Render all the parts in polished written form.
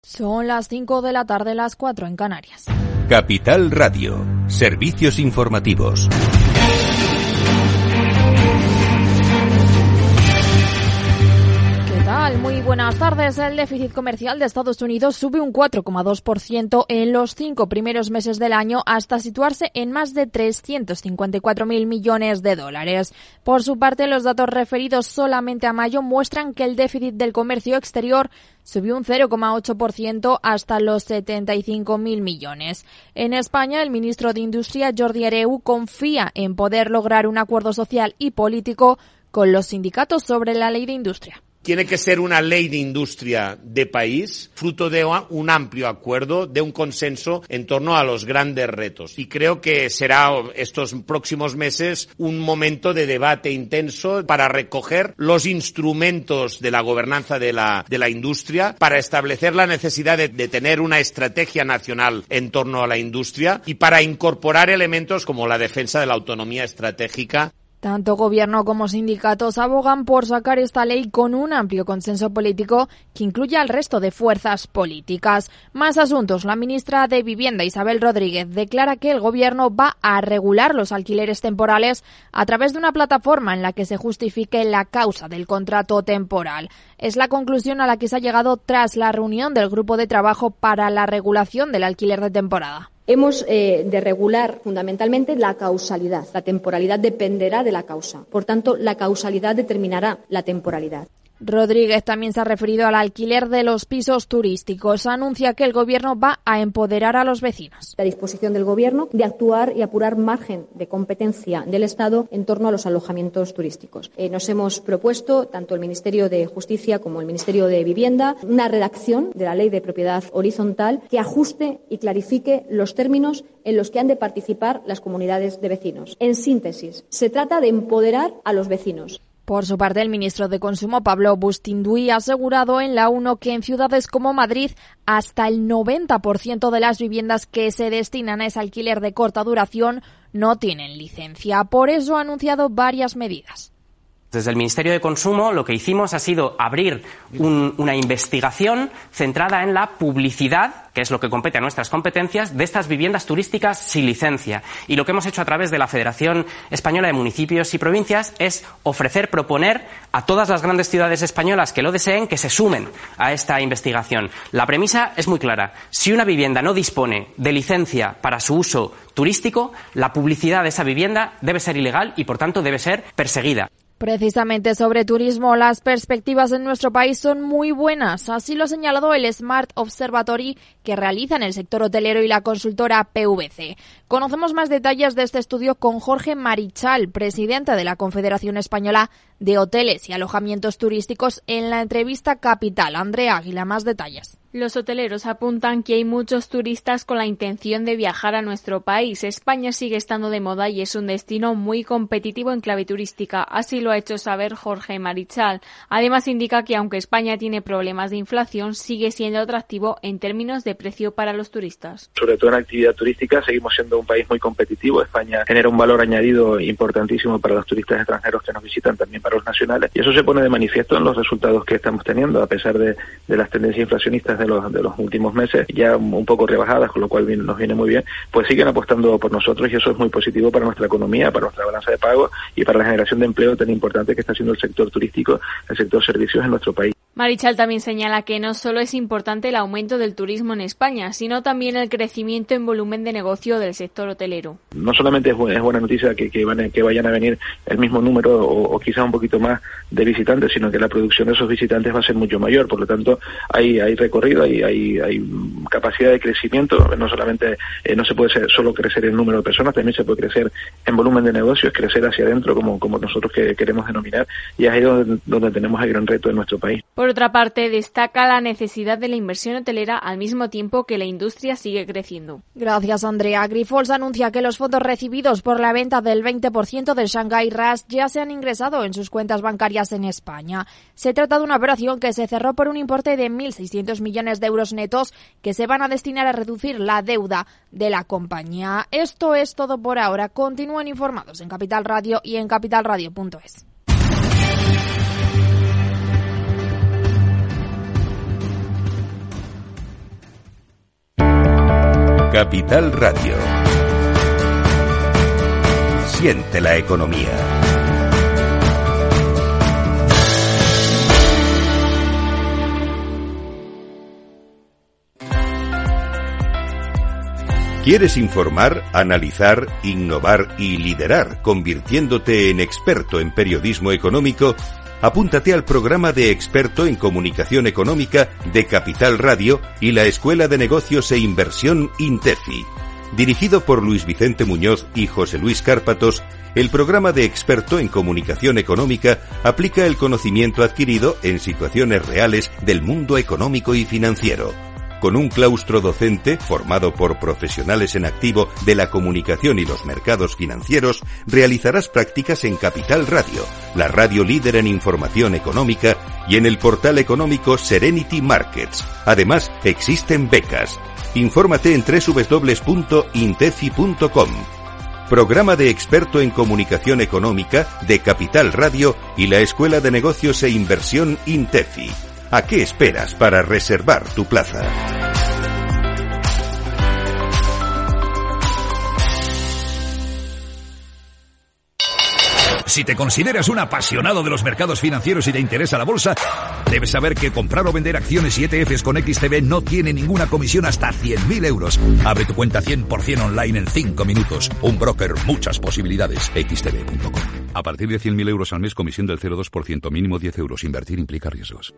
Son las 5 de la tarde, las 4 en Canarias. Capital Radio, servicios informativos. Muy buenas tardes. El déficit comercial de Estados Unidos sube un 4,2% en los 5 primeros meses del año hasta situarse en más de 354.000 millones de dólares. Por su parte, los datos referidos solamente a mayo muestran que el déficit del comercio exterior subió un 0,8% hasta los 75.000 millones. En España, el ministro de Industria, Jordi Hereu, confía en poder lograr un acuerdo social y político con los sindicatos sobre la ley de industria. Tiene que ser una ley de industria de país, fruto de un amplio acuerdo, de un consenso en torno a los grandes retos. Y creo que será estos próximos meses un momento de debate intenso para recoger los instrumentos de la gobernanza de la industria, para establecer la necesidad de tener una estrategia nacional en torno a la industria y para incorporar elementos como la defensa de la autonomía estratégica. Tanto gobierno como sindicatos abogan por sacar esta ley con un amplio consenso político que incluya al resto de fuerzas políticas. Más asuntos. La ministra de Vivienda, Isabel Rodríguez, declara que el gobierno va a regular los alquileres temporales a través de una plataforma en la que se justifique la causa del contrato temporal. Es la conclusión a la que se ha llegado tras la reunión del Grupo de Trabajo para la Regulación del Alquiler de Temporada. Hemos de regular fundamentalmente la causalidad. La temporalidad dependerá de la causa. Por tanto, la causalidad determinará la temporalidad. Rodríguez también se ha referido al alquiler de los pisos turísticos. Anuncia que el Gobierno va a empoderar a los vecinos. La disposición del Gobierno de actuar y apurar margen de competencia del Estado en torno a los alojamientos turísticos. Nos hemos propuesto, tanto el Ministerio de Justicia como el Ministerio de Vivienda, una redacción de la Ley de Propiedad Horizontal que ajuste y clarifique los términos en los que han de participar las comunidades de vecinos. En síntesis, se trata de empoderar a los vecinos. Por su parte, el ministro de Consumo, Pablo Bustinduy, ha asegurado en la ONU que en ciudades como Madrid hasta el 90% de las viviendas que se destinan a ese alquiler de corta duración no tienen licencia. Por eso ha anunciado varias medidas. Desde el Ministerio de Consumo lo que hicimos ha sido abrir una investigación centrada en la publicidad, que es lo que compete a nuestras competencias, de estas viviendas turísticas sin licencia. Y lo que hemos hecho a través de la Federación Española de Municipios y Provincias es proponer a todas las grandes ciudades españolas que lo deseen que se sumen a esta investigación. La premisa es muy clara. Si una vivienda no dispone de licencia para su uso turístico, la publicidad de esa vivienda debe ser ilegal y, por tanto, debe ser perseguida. Precisamente sobre turismo, las perspectivas en nuestro país son muy buenas. Así lo ha señalado el Smart Observatory que realizan el sector hotelero y la consultora PwC. Conocemos más detalles de este estudio con Jorge Marichal, presidente de la Confederación Española de Hoteles y Alojamientos Turísticos, en la entrevista Capital. Andrea Águila, más detalles. Los hoteleros apuntan que hay muchos turistas con la intención de viajar a nuestro país. España sigue estando de moda y es un destino muy competitivo en clave turística. Así lo ha hecho saber Jorge Marichal. Además, indica que aunque España tiene problemas de inflación, sigue siendo atractivo en términos de precio para los turistas. Sobre todo en actividad turística seguimos siendo un país muy competitivo. España genera un valor añadido importantísimo para los turistas extranjeros que nos visitan, también para los nacionales. Y eso se pone de manifiesto en los resultados que estamos teniendo, a pesar de las tendencias inflacionistas de los últimos meses, ya un poco rebajadas, con lo cual nos viene muy bien, pues siguen apostando por nosotros y eso es muy positivo para nuestra economía, para nuestra balanza de pagos y para la generación de empleo tan importante que está haciendo el sector turístico, el sector servicios en nuestro país. Marichal también señala que no solo es importante el aumento del turismo en España, sino también el crecimiento en volumen de negocio del sector hotelero. No solamente es buena noticia que vayan a venir el mismo número o quizá un poquito más de visitantes, sino que la producción de esos visitantes va a ser mucho mayor. Por lo tanto, hay recorrido, hay capacidad de crecimiento. No solamente no se puede solo crecer en número de personas, también se puede crecer en volumen de negocios, crecer hacia adentro, como nosotros queremos denominar, y es ahí donde tenemos el gran reto en nuestro país. Por otra parte, destaca la necesidad de la inversión hotelera al mismo tiempo que la industria sigue creciendo. Gracias, Andrea. Grifols anuncia que los fondos recibidos por la venta del 20% del Shanghai RAAS ya se han ingresado en sus cuentas bancarias en España. Se trata de una operación que se cerró por un importe de 1.600 millones de euros netos que se van a destinar a reducir la deuda de la compañía. Esto es todo por ahora. Continúen informados en Capital Radio y en capitalradio.es. Capital Radio. Siente la economía. ¿Quieres informar, analizar, innovar y liderar, convirtiéndote en experto en periodismo económico? Apúntate al programa de experto en comunicación económica de Capital Radio y la Escuela de Negocios e Inversión INTEFI. Dirigido por Luis Vicente Muñoz y José Luis Cárpatos, el programa de experto en comunicación económica aplica el conocimiento adquirido en situaciones reales del mundo económico y financiero. Con un claustro docente formado por profesionales en activo de la comunicación y los mercados financieros, realizarás prácticas en Capital Radio, la radio líder en información económica, y en el portal económico Serenity Markets. Además, existen becas. Infórmate en www.intefi.com. Programa de experto en comunicación económica de Capital Radio y la Escuela de Negocios e Inversión INTEFI. ¿A qué esperas para reservar tu plaza? Si te consideras un apasionado de los mercados financieros y te interesa la bolsa, debes saber que comprar o vender acciones y ETFs con XTB no tiene ninguna comisión hasta 100.000 euros. Abre tu cuenta 100% online en 5 minutos. Un broker, muchas posibilidades. XTB.com. A partir de 100.000 euros al mes, comisión del 0,2%, mínimo 10 euros. Invertir implica riesgos.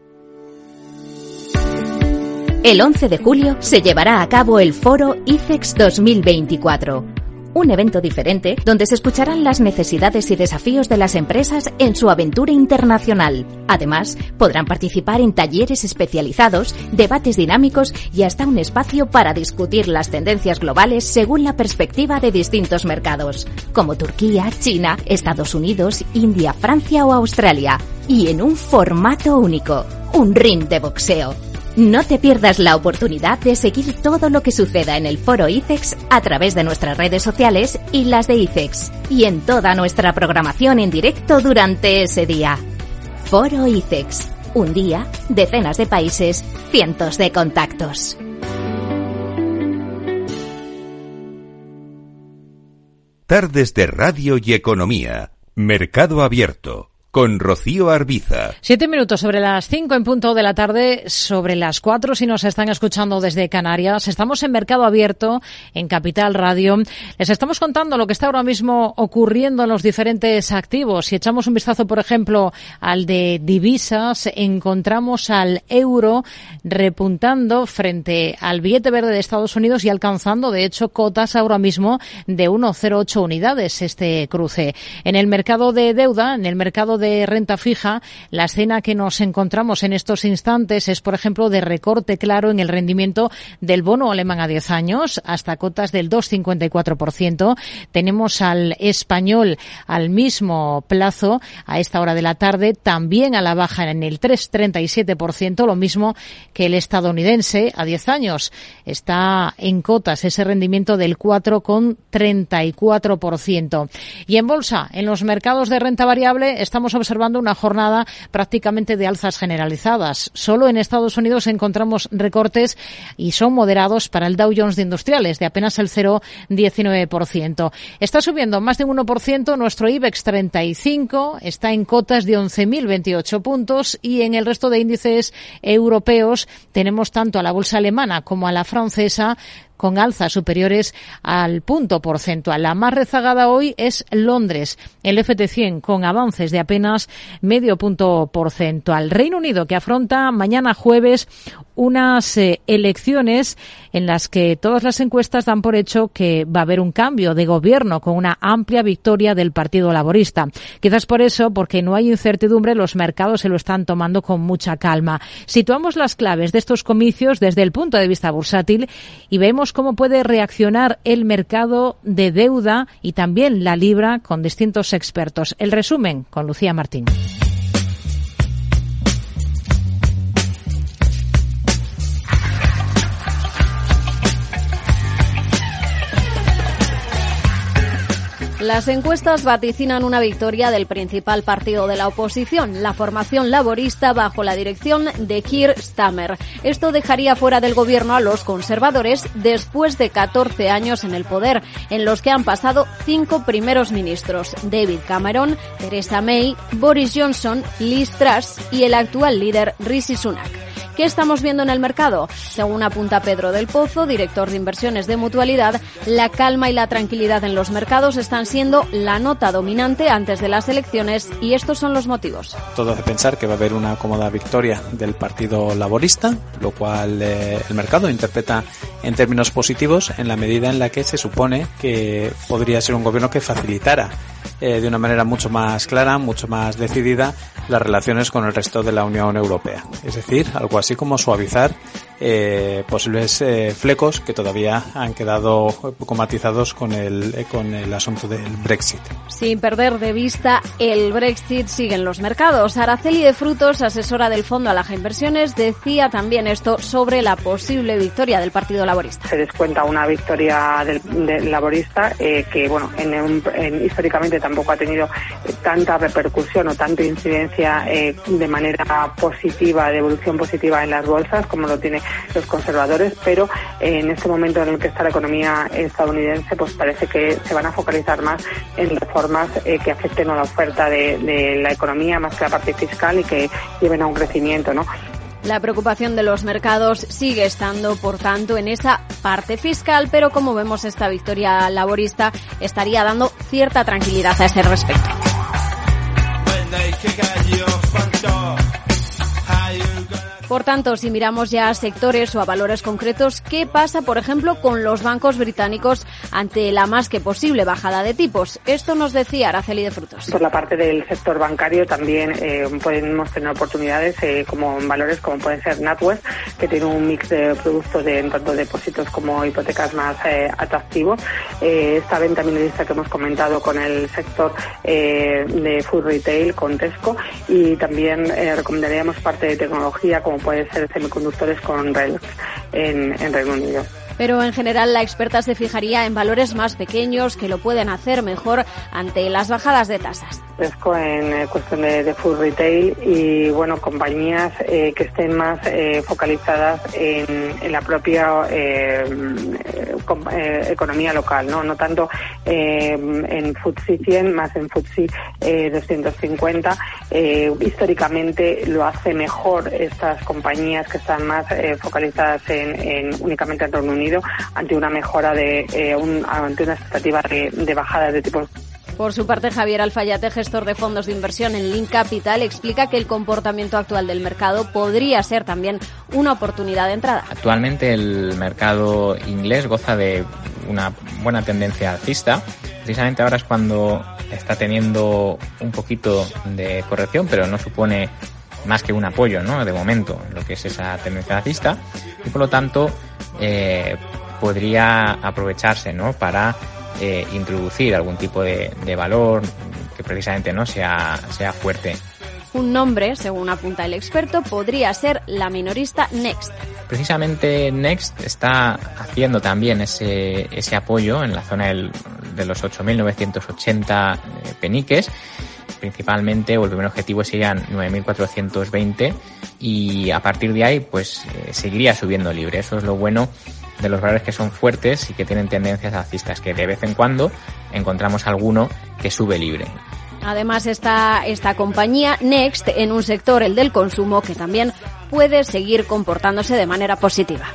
El 11 de julio se llevará a cabo el Foro ICEX 2024. Un evento diferente donde se escucharán las necesidades y desafíos de las empresas en su aventura internacional. Además, podrán participar en talleres especializados, debates dinámicos y hasta un espacio para discutir las tendencias globales según la perspectiva de distintos mercados, como Turquía, China, Estados Unidos, India, Francia o Australia. Y en un formato único, un ring de boxeo. No te pierdas la oportunidad de seguir todo lo que suceda en el Foro ICEX a través de nuestras redes sociales y las de ICEX, y en toda nuestra programación en directo durante ese día. Foro ICEX. Un día, decenas de países, cientos de contactos. Tardes de Radio y Economía. Mercado Abierto. Con Rocío Arbiza. 7 minutos sobre las 5 en punto de la tarde, sobre las 4 si nos están escuchando desde Canarias. Estamos en Mercado Abierto, en Capital Radio. Les estamos contando lo que está ahora mismo ocurriendo en los diferentes activos. Si echamos un vistazo, por ejemplo, al de divisas, encontramos al euro repuntando frente al billete verde de Estados Unidos y alcanzando, de hecho, cotas ahora mismo de 1,08 unidades este cruce. En el mercado de deuda, en el mercado de renta fija, la escena que nos encontramos en estos instantes es, por ejemplo, de recorte claro en el rendimiento del bono alemán a 10 años, hasta cotas del 2,54%. Tenemos al español al mismo plazo, a esta hora de la tarde, también a la baja en el 3,37%, lo mismo que el estadounidense a 10 años. Está en cotas ese rendimiento del 4,34%. Y en bolsa, en los mercados de renta variable, estamos observando una jornada prácticamente de alzas generalizadas. Solo en Estados Unidos encontramos recortes y son moderados para el Dow Jones de Industriales, de apenas el 0,19%. Está subiendo más de un 1% nuestro IBEX 35, está en cotas de 11.028 puntos, y en el resto de índices europeos tenemos tanto a la bolsa alemana como a la francesa con alzas superiores al punto porcentual. La más rezagada hoy es Londres, el FT100 con avances de apenas medio punto porcentual. Reino Unido, que afronta mañana jueves unas elecciones en las que todas las encuestas dan por hecho que va a haber un cambio de gobierno con una amplia victoria del Partido Laborista. Quizás por eso, porque no hay incertidumbre, los mercados se lo están tomando con mucha calma. Situamos las claves de estos comicios desde el punto de vista bursátil y vemos cómo puede reaccionar el mercado de deuda y también la libra con distintos expertos. El resumen con Lucía Martín. Las encuestas vaticinan una victoria del principal partido de la oposición, la formación laborista bajo la dirección de Keir Starmer. Esto dejaría fuera del gobierno a los conservadores después de 14 años en el poder, en los que han pasado 5 primeros ministros: David Cameron, Theresa May, Boris Johnson, Liz Truss y el actual líder Rishi Sunak. ¿Qué estamos viendo en el mercado? Según apunta Pedro del Pozo, director de inversiones de Mutualidad, la calma y la tranquilidad en los mercados están siendo la nota dominante antes de las elecciones, y estos son los motivos. Todo hace pensar que va a haber una cómoda victoria del Partido Laborista, lo cual el mercado interpreta en términos positivos en la medida en la que se supone que podría ser un gobierno que facilitara de una manera mucho más clara, mucho más decidida, las relaciones con el resto de la Unión Europea. Es decir, algo así como suavizar posibles flecos que todavía han quedado comatizados con el asunto del Brexit. Sin perder de vista el Brexit, siguen los mercados. Araceli de Frutos, asesora del Fondo Alaja Inversiones, decía también esto sobre la posible victoria del Partido Laborista. Se descuenta una victoria del laborista que, bueno, históricamente tampoco ha tenido tanta repercusión o tanta incidencia de manera positiva, de evolución positiva en las bolsas como lo tiene los conservadores, pero en este momento en el que está la economía estadounidense, pues parece que se van a focalizar más en reformas que afecten a la oferta de la economía más que la parte fiscal y que lleven a un crecimiento, ¿no? La preocupación de los mercados sigue estando, por tanto, en esa parte fiscal, pero como vemos, esta victoria laborista estaría dando cierta tranquilidad a ese respecto. Por tanto, si miramos ya a sectores o a valores concretos, ¿qué pasa, por ejemplo, con los bancos británicos ante la más que posible bajada de tipos? Esto nos decía Araceli de Frutos. Por la parte del sector bancario también podemos tener oportunidades como en valores como pueden ser NatWest, que tiene un mix de productos de tanto depósitos como hipotecas más atractivos. Esta venta minorista que hemos comentado con el sector de food retail, con Tesco, y también recomendaríamos parte de tecnología como puede ser semiconductores con RELX en Reino Unido. Pero en general la experta se fijaría en valores más pequeños que lo pueden hacer mejor ante las bajadas de tasas. Tesco en cuestión de food retail y bueno, compañías que estén más focalizadas en la propia economía local, no tanto en FTSE 100, más en FTSE 250. Históricamente lo hace mejor estas compañías que están más focalizadas únicamente en Reino Unido ante una mejora ante una expectativa de bajada de tipos. Por su parte, Javier Alfayate, gestor de fondos de inversión en Link Capital, explica que el comportamiento actual del mercado podría ser también una oportunidad de entrada. Actualmente el mercado inglés goza de una buena tendencia alcista. Precisamente ahora es cuando está teniendo un poquito de corrección, pero no supone más que un apoyo, ¿no?, de momento, lo que es esa tendencia alcista, y por lo tanto podría aprovecharse, ¿no?, para introducir algún tipo de valor que precisamente no sea fuerte. Un nombre, según apunta el experto, podría ser la minorista Next. Precisamente Next está haciendo también ese apoyo en la zona de los 8.980 peniques. Principalmente, o el primer objetivo serían 9.420, y a partir de ahí pues seguiría subiendo libre. Eso es lo bueno de los valores que son fuertes y que tienen tendencias alcistas, que de vez en cuando encontramos alguno que sube libre. Además está esta compañía Next en un sector, el del consumo, que también puede seguir comportándose de manera positiva.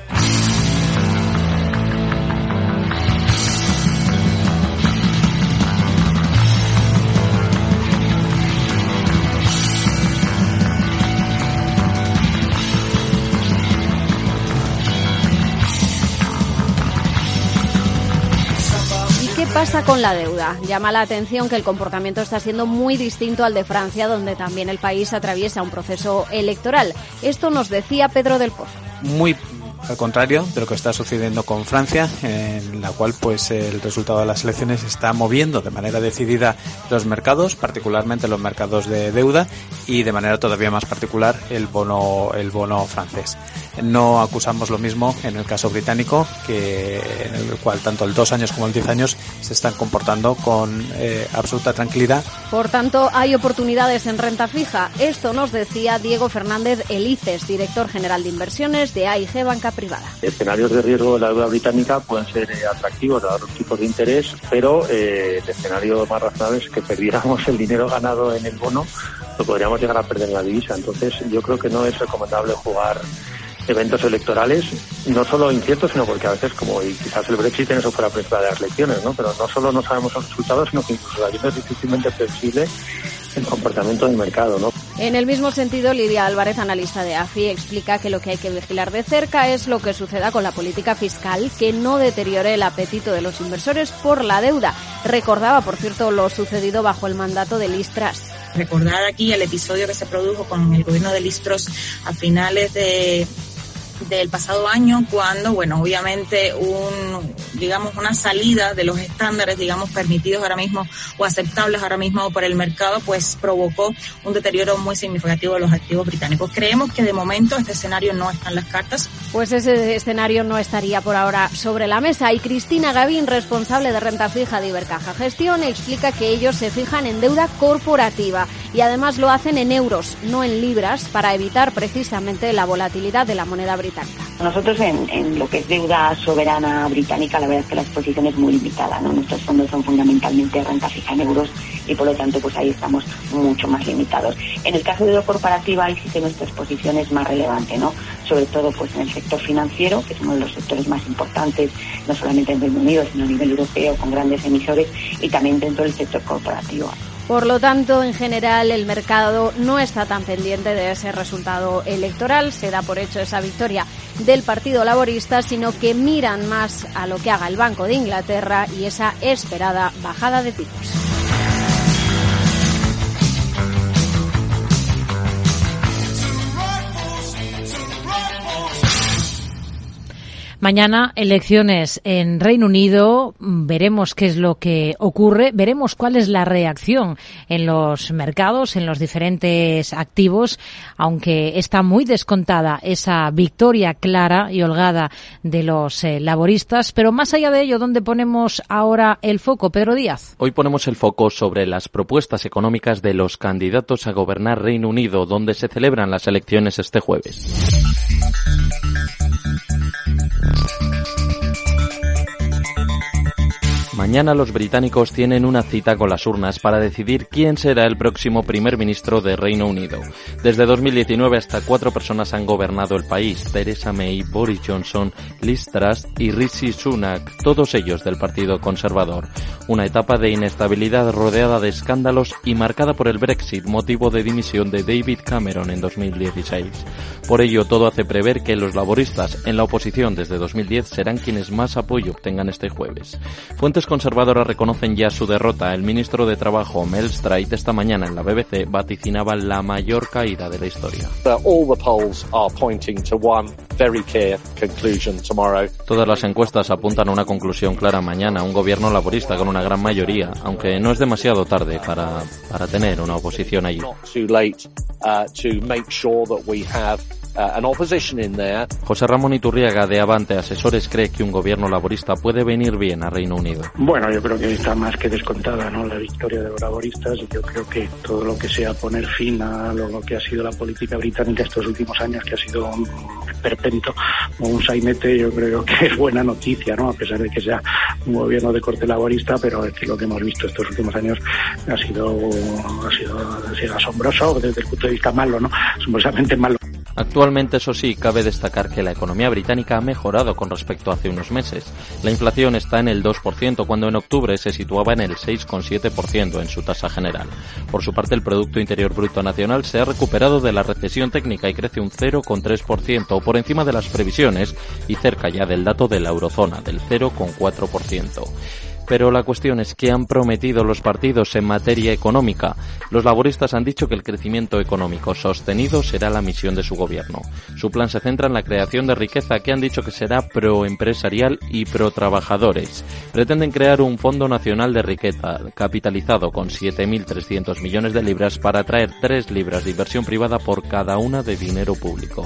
¿Qué pasa con la deuda? Llama la atención que el comportamiento está siendo muy distinto al de Francia, donde también el país atraviesa un proceso electoral. Esto nos decía Pedro del Pozo. Muy al contrario de lo que está sucediendo con Francia, en la cual pues el resultado de las elecciones está moviendo de manera decidida los mercados, particularmente los mercados de deuda, y de manera todavía más particular el bono francés. no acusamos lo mismo en el caso británico, que en el cual tanto el 2 años como el 10 años se están comportando con absoluta tranquilidad. Por tanto, hay oportunidades en renta fija. Esto nos decía Diego Fernández Elices, director general de inversiones de AIG Banca Privada. Escenarios de riesgo de la deuda británica pueden ser atractivos a los tipos de interés, pero el escenario más razonable es que perdiéramos el dinero ganado en el bono, lo podríamos llegar a perder en la divisa. Entonces, yo creo que no es recomendable jugar eventos electorales, no solo inciertos, sino porque a veces, como y quizás el Brexit en eso fuera principal de las elecciones, ¿no? Pero no solo no sabemos los resultados, sino que incluso es difícilmente previsible el comportamiento del mercado, ¿no? En el mismo sentido, Lidia Álvarez, analista de AFI, explica que lo que hay que vigilar de cerca es lo que suceda con la política fiscal, que no deteriore el apetito de los inversores por la deuda. Recordaba, por cierto, lo sucedido bajo el mandato de Liz Truss. Recordar aquí el episodio que se produjo con el gobierno de Liz Truss a finales del pasado año, cuando, bueno, obviamente una salida de los estándares, permitidos ahora mismo o aceptables ahora mismo por el mercado, pues provocó un deterioro muy significativo de los activos británicos. Creemos que de momento este escenario no está en las cartas. Pues ese escenario no estaría por ahora sobre la mesa. Y Cristina Gavín, responsable de renta fija de Ibercaja Gestión, explica que ellos se fijan en deuda corporativa y además lo hacen en euros, no en libras, para evitar precisamente la volatilidad de la moneda británica. Nosotros en lo que es deuda soberana británica, la verdad es que la exposición es muy limitada, ¿no? Nuestros fondos son fundamentalmente renta fija en euros y por lo tanto pues ahí estamos mucho más limitados. En el caso de deuda corporativa ahí sí que nuestra exposición es más relevante, ¿no? Sobre todo pues en el sector financiero, que es uno de los sectores más importantes, no solamente en Reino Unido, sino a nivel europeo, con grandes emisores, y también dentro del sector corporativo. Por lo tanto, en general, el mercado no está tan pendiente de ese resultado electoral, se da por hecho esa victoria del Partido Laborista, sino que miran más a lo que haga el Banco de Inglaterra y esa esperada bajada de tipos. Mañana elecciones en Reino Unido, veremos qué es lo que ocurre, veremos cuál es la reacción en los mercados, en los diferentes activos, aunque está muy descontada esa victoria clara y holgada de los laboristas. Pero más allá de ello, ¿dónde ponemos ahora el foco, Pedro Díaz? Hoy ponemos el foco sobre las propuestas económicas de los candidatos a gobernar Reino Unido, donde se celebran las elecciones este jueves. Mañana los británicos tienen una cita con las urnas para decidir quién será el próximo primer ministro de Reino Unido. Desde 2019 hasta 4 personas han gobernado el país: Theresa May, Boris Johnson, Liz Truss y Rishi Sunak, todos ellos del Partido Conservador. Una etapa de inestabilidad rodeada de escándalos y marcada por el Brexit, motivo de dimisión de David Cameron en 2016. Por ello, todo hace prever que los laboristas en la oposición desde 2010 serán quienes más apoyo obtengan este jueves. Fuentes conservadoras reconocen ya su derrota. El ministro de Trabajo, Mel Stride, esta mañana en la BBC vaticinaba la mayor caída de la historia. Todas las encuestas apuntan a una conclusión clara mañana, un gobierno laborista con una gran mayoría, aunque no es demasiado tarde para tener una oposición allí. José Ramón Iturriaga, de Avante Asesores, cree que un gobierno laborista puede venir bien a Reino Unido. Bueno, yo creo que está más que descontada, ¿no?, la victoria de los laboristas, y yo creo que todo lo que sea poner fin a lo que ha sido la política británica estos últimos años, que ha sido un esperpento o un sainete, yo creo que es buena noticia, ¿no?, a pesar de que sea un gobierno de corte laborista, pero es que lo que hemos visto estos últimos años ha sido asombroso desde el punto de vista malo, ¿no?, asombrosamente malo. Actualmente, eso sí, cabe destacar que la economía británica ha mejorado con respecto a hace unos meses. La inflación está en el 2%, cuando en octubre se situaba en el 6,7% en su tasa general. Por su parte, el Producto Interior Bruto Nacional se ha recuperado de la recesión técnica y crece un 0,3%, por encima de las previsiones y cerca ya del dato de la eurozona, del 0,4%. Pero la cuestión es qué han prometido los partidos en materia económica. Los laboristas han dicho que el crecimiento económico sostenido será la misión de su gobierno. Su plan se centra en la creación de riqueza, que han dicho que será pro-empresarial y pro-trabajadores. Pretenden crear un Fondo Nacional de Riqueza, capitalizado con 7.300 millones de libras, para atraer 3 libras de inversión privada por cada una de dinero público.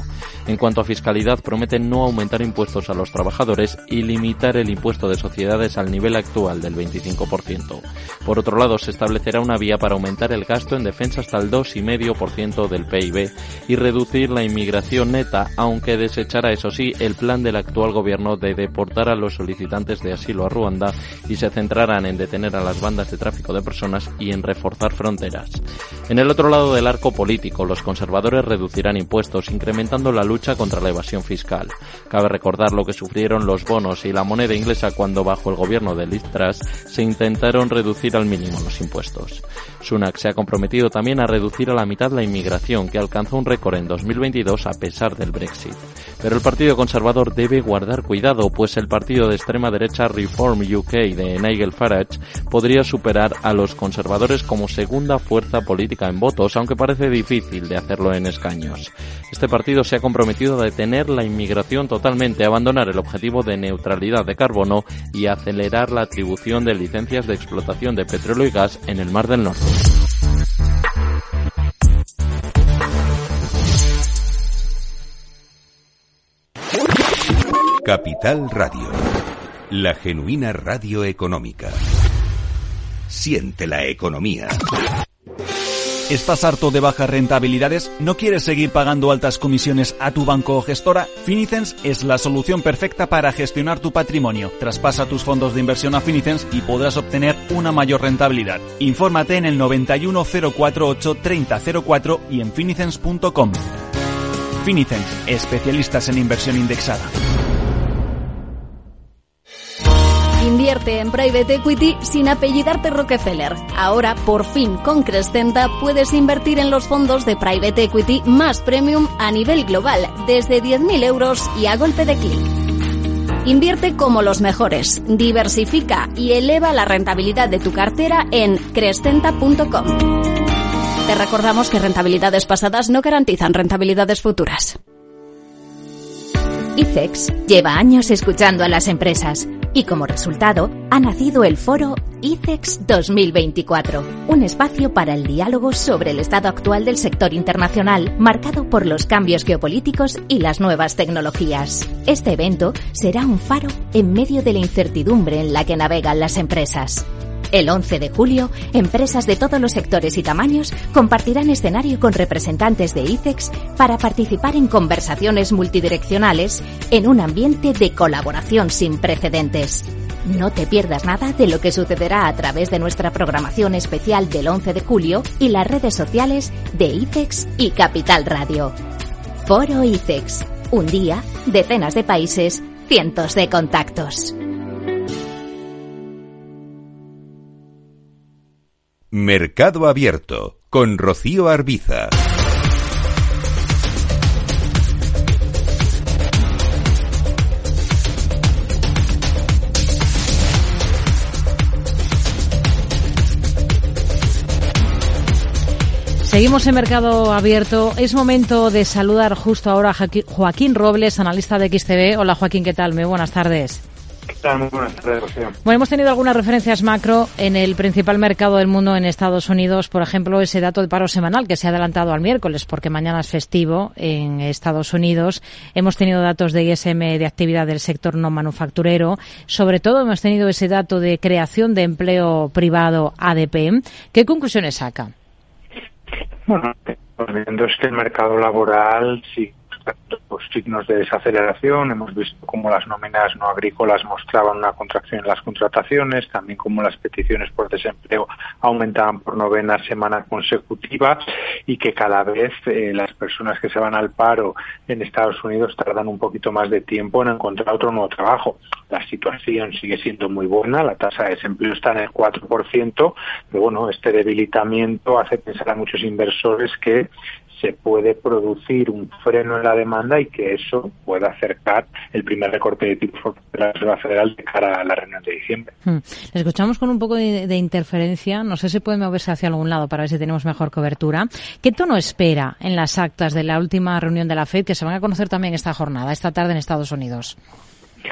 En cuanto a fiscalidad, prometen no aumentar impuestos a los trabajadores y limitar el impuesto de sociedades al nivel actual del 25%. Por otro lado, se establecerá una vía para aumentar el gasto en defensa hasta el 2,5% del PIB y reducir la inmigración neta, aunque desechará, eso sí, el plan del actual gobierno de deportar a los solicitantes de asilo a Ruanda y se centrarán en detener a las bandas de tráfico de personas y en reforzar fronteras. En el otro lado del arco político, los conservadores reducirán impuestos, incrementando la lucha contra la evasión fiscal. Cabe recordar lo que sufrieron los bonos y la moneda inglesa cuando, bajo el gobierno de Liz Truss, se intentaron reducir al mínimo los impuestos. Sunak se ha comprometido también a reducir a la mitad la inmigración, que alcanzó un récord en 2022 a pesar del Brexit. Pero el Partido Conservador debe guardar cuidado, pues el partido de extrema derecha Reform UK de Nigel Farage podría superar a los conservadores como segunda fuerza política en votos, aunque parece difícil de hacerlo en escaños. Este partido se ha comprometido a detener la inmigración totalmente, abandonar el objetivo de neutralidad de carbono y acelerar la atribución de licencias de explotación de petróleo y gas en el Mar del Norte. Capital Radio, la genuina radio económica. Siente la economía. ¿Estás harto de bajas rentabilidades? ¿No quieres seguir pagando altas comisiones a tu banco o gestora? Finicens es la solución perfecta para gestionar tu patrimonio. Traspasa tus fondos de inversión a Finicens y podrás obtener una mayor rentabilidad. Infórmate en el 91 048 30 04 y en finicens.com. Finicens, especialistas en inversión indexada. Invierte en Private Equity sin apellidarte Rockefeller. Ahora, por fin, con Crescenta puedes invertir en los fondos de Private Equity más premium a nivel global, desde 10.000 euros y a golpe de clic. Invierte como los mejores, diversifica y eleva la rentabilidad de tu cartera en crescenta.com. Te recordamos que rentabilidades pasadas no garantizan rentabilidades futuras. ICEX lleva años escuchando a las empresas y como resultado ha nacido el foro ICEX 2024, un espacio para el diálogo sobre el estado actual del sector internacional marcado por los cambios geopolíticos y las nuevas tecnologías. Este evento será un faro en medio de la incertidumbre en la que navegan las empresas. El 11 de julio, empresas de todos los sectores y tamaños compartirán escenario con representantes de ICEX para participar en conversaciones multidireccionales en un ambiente de colaboración sin precedentes. No te pierdas nada de lo que sucederá a través de nuestra programación especial del 11 de julio y las redes sociales de ICEX y Capital Radio. Foro ICEX. Un día, decenas de países, cientos de contactos. Mercado Abierto, con Rocío Arbiza. Seguimos en Mercado Abierto. Es momento de saludar justo ahora a Joaquín Robles, analista de XTB. Hola Joaquín, ¿qué tal? Muy buenas tardes. ¿Qué tal? Muy buenas tardes, Rocío. Bueno, hemos tenido algunas referencias macro en el principal mercado del mundo, en Estados Unidos. Por ejemplo, ese dato de paro semanal que se ha adelantado al miércoles porque mañana es festivo en Estados Unidos. Hemos tenido datos de ISM de actividad del sector no manufacturero. Sobre todo hemos tenido ese dato de creación de empleo privado ADP. ¿Qué conclusiones saca? Bueno, viendo es que el mercado laboral sí los signos de desaceleración. Hemos visto cómo las nóminas no agrícolas mostraban una contracción en las contrataciones, también cómo las peticiones por desempleo aumentaban por 9ª semana consecutiva y que cada vez las personas que se van al paro en Estados Unidos tardan un poquito más de tiempo en encontrar otro nuevo trabajo. La situación sigue siendo muy buena, la tasa de desempleo está en el 4%, pero bueno, este debilitamiento hace pensar a muchos inversores que se puede producir un freno en la demanda y que eso pueda acercar el primer recorte de tipos por la Reserva Federal de cara a la reunión de diciembre. Le escuchamos con un poco de interferencia. No sé si puede moverse hacia algún lado para ver si tenemos mejor cobertura. ¿Qué tono espera en las actas de la última reunión de la FED que se van a conocer también esta jornada, esta tarde en Estados Unidos?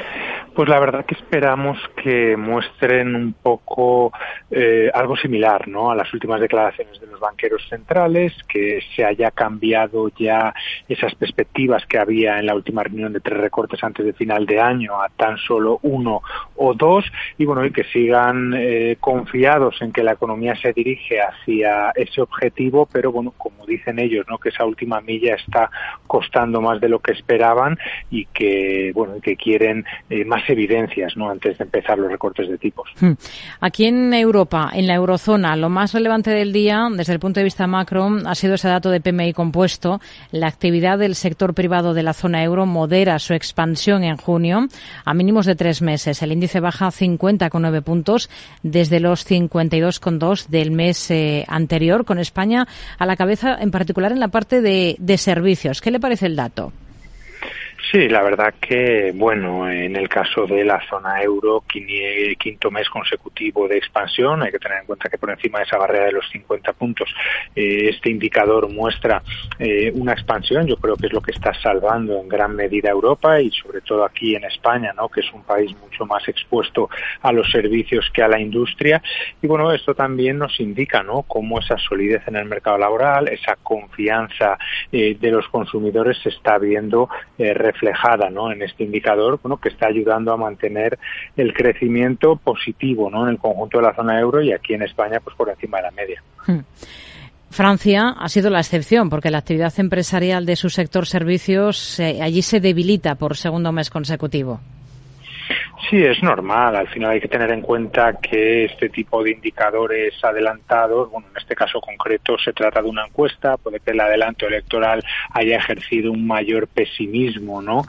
Pues la verdad que esperamos que muestren un poco algo similar, ¿no?, a las últimas declaraciones de los banqueros centrales, que se haya cambiado ya esas perspectivas que había en la última reunión de 3 recortes antes de final de año a tan solo 1 o 2, y bueno, y que sigan confiados en que la economía se dirige hacia ese objetivo, pero bueno, como dicen ellos, ¿no?, que esa última milla está costando más de lo que esperaban y que bueno, que quieren más evidencias, ¿no?, antes de empezar los recortes de tipos. Aquí en Europa, en la eurozona, lo más relevante del día, desde el punto de vista macro, ha sido ese dato de PMI compuesto. La actividad del sector privado de la zona euro modera su expansión en junio a mínimos de 3 meses. El índice baja 50,9 puntos desde los 52,2 del mes anterior, con España a la cabeza, en particular en la parte de servicios. ¿Qué le parece el dato? Sí, la verdad que, bueno, en el caso de la zona euro, quinto mes consecutivo de expansión. Hay que tener en cuenta que por encima de esa barrera de los 50 puntos, este indicador muestra una expansión. Yo creo que es lo que está salvando en gran medida a Europa y sobre todo aquí en España, ¿no?, que es un país mucho más expuesto a los servicios que a la industria. Y bueno, esto también nos indica, ¿no?, cómo esa solidez en el mercado laboral, esa confianza de los consumidores se está viendo reflejada, ¿no?, en este indicador, bueno, que está ayudando a mantener el crecimiento positivo, ¿no?, en el conjunto de la zona euro y aquí en España pues por encima de la media. Francia ha sido la excepción porque la actividad empresarial de su sector servicios allí se debilita por segundo mes consecutivo. Sí, es normal. Al final hay que tener en cuenta que este tipo de indicadores adelantados, bueno, en este caso concreto se trata de una encuesta, puede que el adelanto electoral haya ejercido un mayor pesimismo, ¿no?,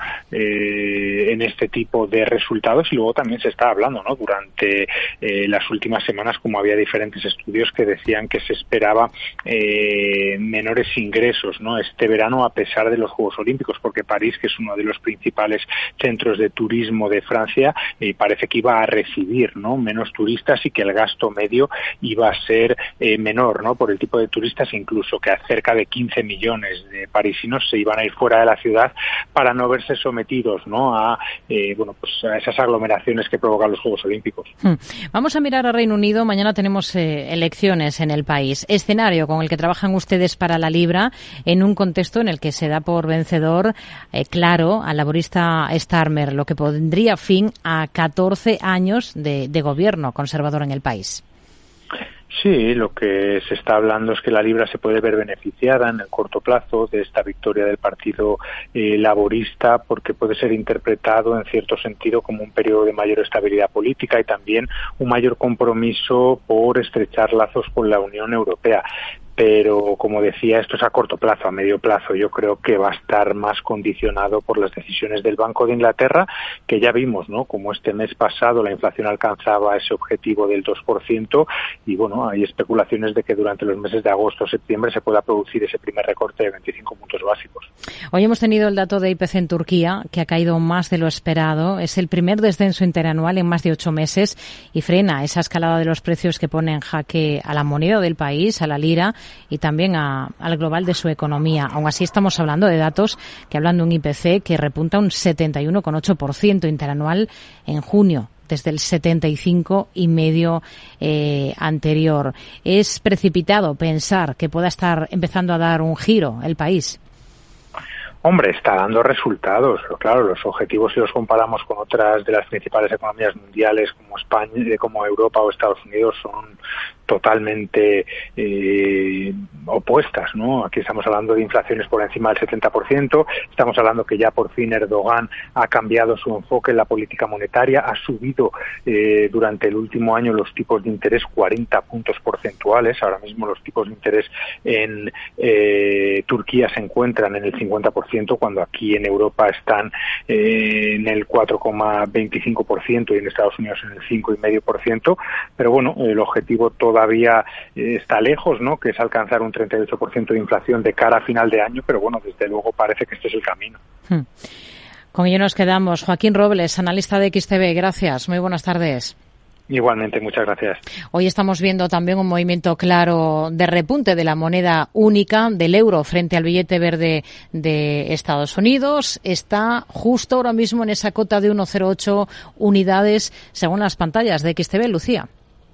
en este tipo de resultados, y luego también se está hablando, ¿no?, durante las últimas semanas, como había diferentes estudios que decían que se esperaba menores ingresos, ¿no?, este verano, a pesar de los Juegos Olímpicos, porque París, que es uno de los principales centros de turismo de Francia, parece que iba a recibir, ¿no?, menos turistas y que el gasto medio iba a ser menor, ¿no?, por el tipo de turistas, incluso que cerca de 15 millones de parisinos se iban a ir fuera de la ciudad para no verse sometidos, ¿no?, a a esas aglomeraciones que provocan los Juegos Olímpicos. Vamos a mirar a Reino Unido. Mañana tenemos elecciones en el país. Escenario con el que trabajan ustedes para la libra en un contexto en el que se da por vencedor claro al laborista Starmer, lo que pondría fin a 14 años de gobierno conservador en el país. Sí, lo que se está hablando es que la libra se puede ver beneficiada en el corto plazo de esta victoria del Partido Laborista, porque puede ser interpretado en cierto sentido como un periodo de mayor estabilidad política y también un mayor compromiso por estrechar lazos con la Unión Europea. Pero, como decía, esto es a corto plazo. A medio plazo yo creo que va a estar más condicionado por las decisiones del Banco de Inglaterra, que ya vimos, ¿no?, como este mes pasado la inflación alcanzaba ese objetivo del 2%, y bueno, hay especulaciones de que durante los meses de agosto o septiembre se pueda producir ese primer recorte de 25 puntos básicos. Hoy hemos tenido el dato de IPC en Turquía, que ha caído más de lo esperado. Es el primer descenso interanual en más de 8 meses y frena esa escalada de los precios que pone en jaque a la moneda del país, a la lira, y también al global de su economía. Aún así estamos hablando de datos que hablan de un IPC que repunta un 71,8% interanual en junio, desde el 75,5% anterior. ¿Es precipitado pensar que pueda estar empezando a dar un giro el país? Hombre, está dando resultados, pero claro, los objetivos, si los comparamos con otras de las principales economías mundiales como España, como Europa o Estados Unidos, son totalmente opuestas, ¿no? Aquí estamos hablando de inflaciones por encima del 70%, estamos hablando que ya por fin Erdogan ha cambiado su enfoque en la política monetaria, ha subido durante el último año los tipos de interés 40 puntos porcentuales. Ahora mismo los tipos de interés en Turquía se encuentran en el 50%, cuando aquí en Europa están en el 4,25% y en Estados Unidos en el 5,5%, pero bueno, el objetivo todavía está lejos, ¿no?, que es alcanzar un 38% de inflación de cara a final de año, pero bueno, desde luego parece que este es el camino. Con ello nos quedamos. Joaquín Robles, analista de XTB, gracias. Muy buenas tardes. Igualmente, muchas gracias. Hoy estamos viendo también un movimiento claro de repunte de la moneda única, del euro, frente al billete verde de Estados Unidos. Está justo ahora mismo en esa cota de 1,08 unidades, según las pantallas de XTV. Lucía.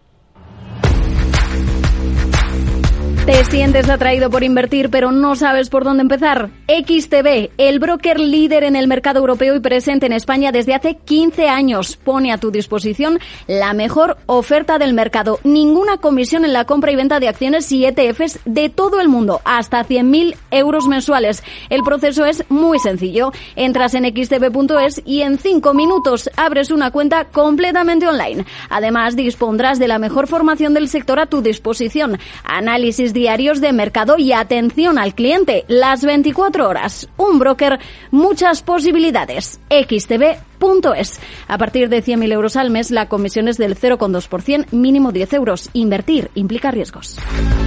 ¿Te sientes atraído por invertir pero no sabes por dónde empezar? XTB, el broker líder en el mercado europeo y presente en España desde hace 15 años, pone a tu disposición la mejor oferta del mercado. Ninguna comisión en la compra y venta de acciones y ETFs de todo el mundo, hasta 100.000 euros mensuales. El proceso es muy sencillo. Entras en xtb.es y en 5 minutos abres una cuenta completamente online. Además, dispondrás de la mejor formación del sector a tu disposición. Análisis diarios de mercado y atención al cliente las 24 horas. Un broker, muchas posibilidades. xtb.es. A partir de 100.000 euros al mes, la comisión es del 0,2%, mínimo 10 euros. Invertir implica riesgos.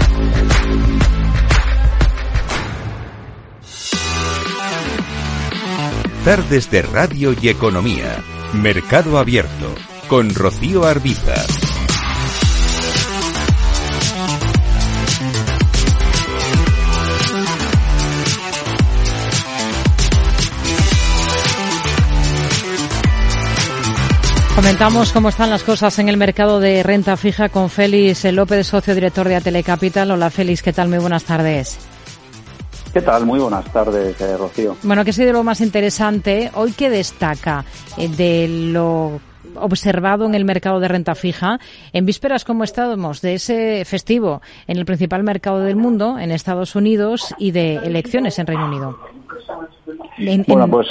Tardes de Radio y Economía. Mercado Abierto. Con Rocío Arbiza. Comentamos cómo están las cosas en el mercado de renta fija con Félix López, socio director de Atele Capital. Hola Félix, ¿qué tal? Muy buenas tardes. ¿Qué tal? Muy buenas tardes, Rocío. Bueno, ¿qué ha sido lo más interesante hoy? ¿Qué destaca de lo observado en el mercado de renta fija en vísperas, como estábamos, de ese festivo en el principal mercado del mundo, en Estados Unidos, y de elecciones en Reino Unido? Bueno, pues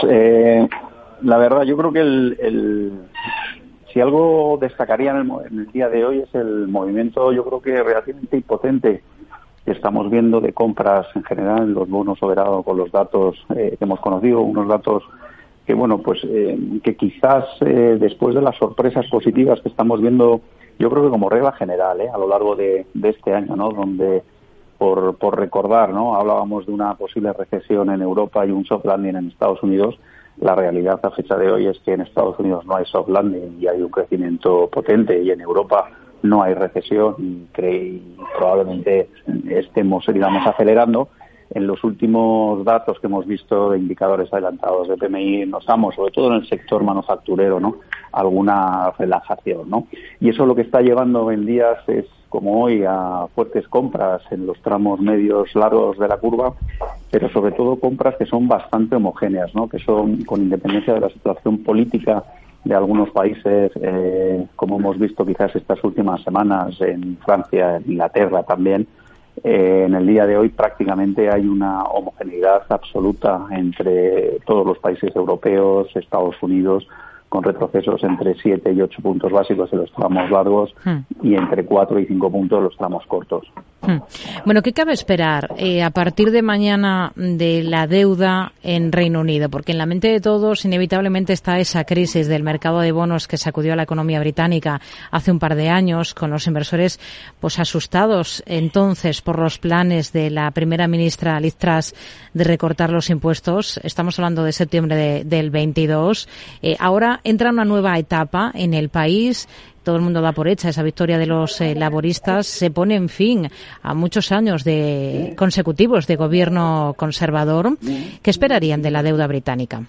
la verdad, yo creo que si algo destacaría en el día de hoy es el movimiento, yo creo que relativamente impotente que estamos viendo de compras en general en los bonos soberanos, con los datos que hemos conocido, unos datos que, bueno, pues que quizás después de las sorpresas positivas que estamos viendo, yo creo que como regla general a lo largo de este año, ¿no? Donde por recordar, ¿no? Hablábamos de una posible recesión en Europa y un soft landing en Estados Unidos. La realidad a fecha de hoy es que en Estados Unidos no hay soft landing y hay un crecimiento potente, y en Europa no hay recesión y probablemente estemos, digamos, acelerando. En los últimos datos que hemos visto de indicadores adelantados de PMI notamos, sobre todo en el sector manufacturero, ¿no?, alguna relajación, ¿no? Y eso lo que está llevando en días es, como hoy, a fuertes compras en los tramos medios largos de la curva, pero sobre todo compras que son bastante homogéneas, ¿no?, que son, con independencia de la situación política de algunos países, como hemos visto quizás estas últimas semanas en Francia, en Inglaterra también. En el día de hoy prácticamente hay una homogeneidad absoluta entre todos los países europeos, Estados Unidos, con retrocesos entre 7 y 8 puntos básicos en los tramos largos y entre 4 y 5 puntos en los tramos cortos. Bueno, ¿qué cabe esperar a partir de mañana de la deuda en Reino Unido? Porque en la mente de todos inevitablemente está esa crisis del mercado de bonos que sacudió a la economía británica hace un par de años, con los inversores pues asustados entonces por los planes de la primera ministra Liz Truss de recortar los impuestos. Estamos hablando de septiembre del 22. Ahora entra una nueva etapa en el país. Todo el mundo da por hecha esa victoria de los laboristas. Se pone en fin a muchos años de consecutivos de gobierno conservador. ¿Qué esperarían de la deuda británica?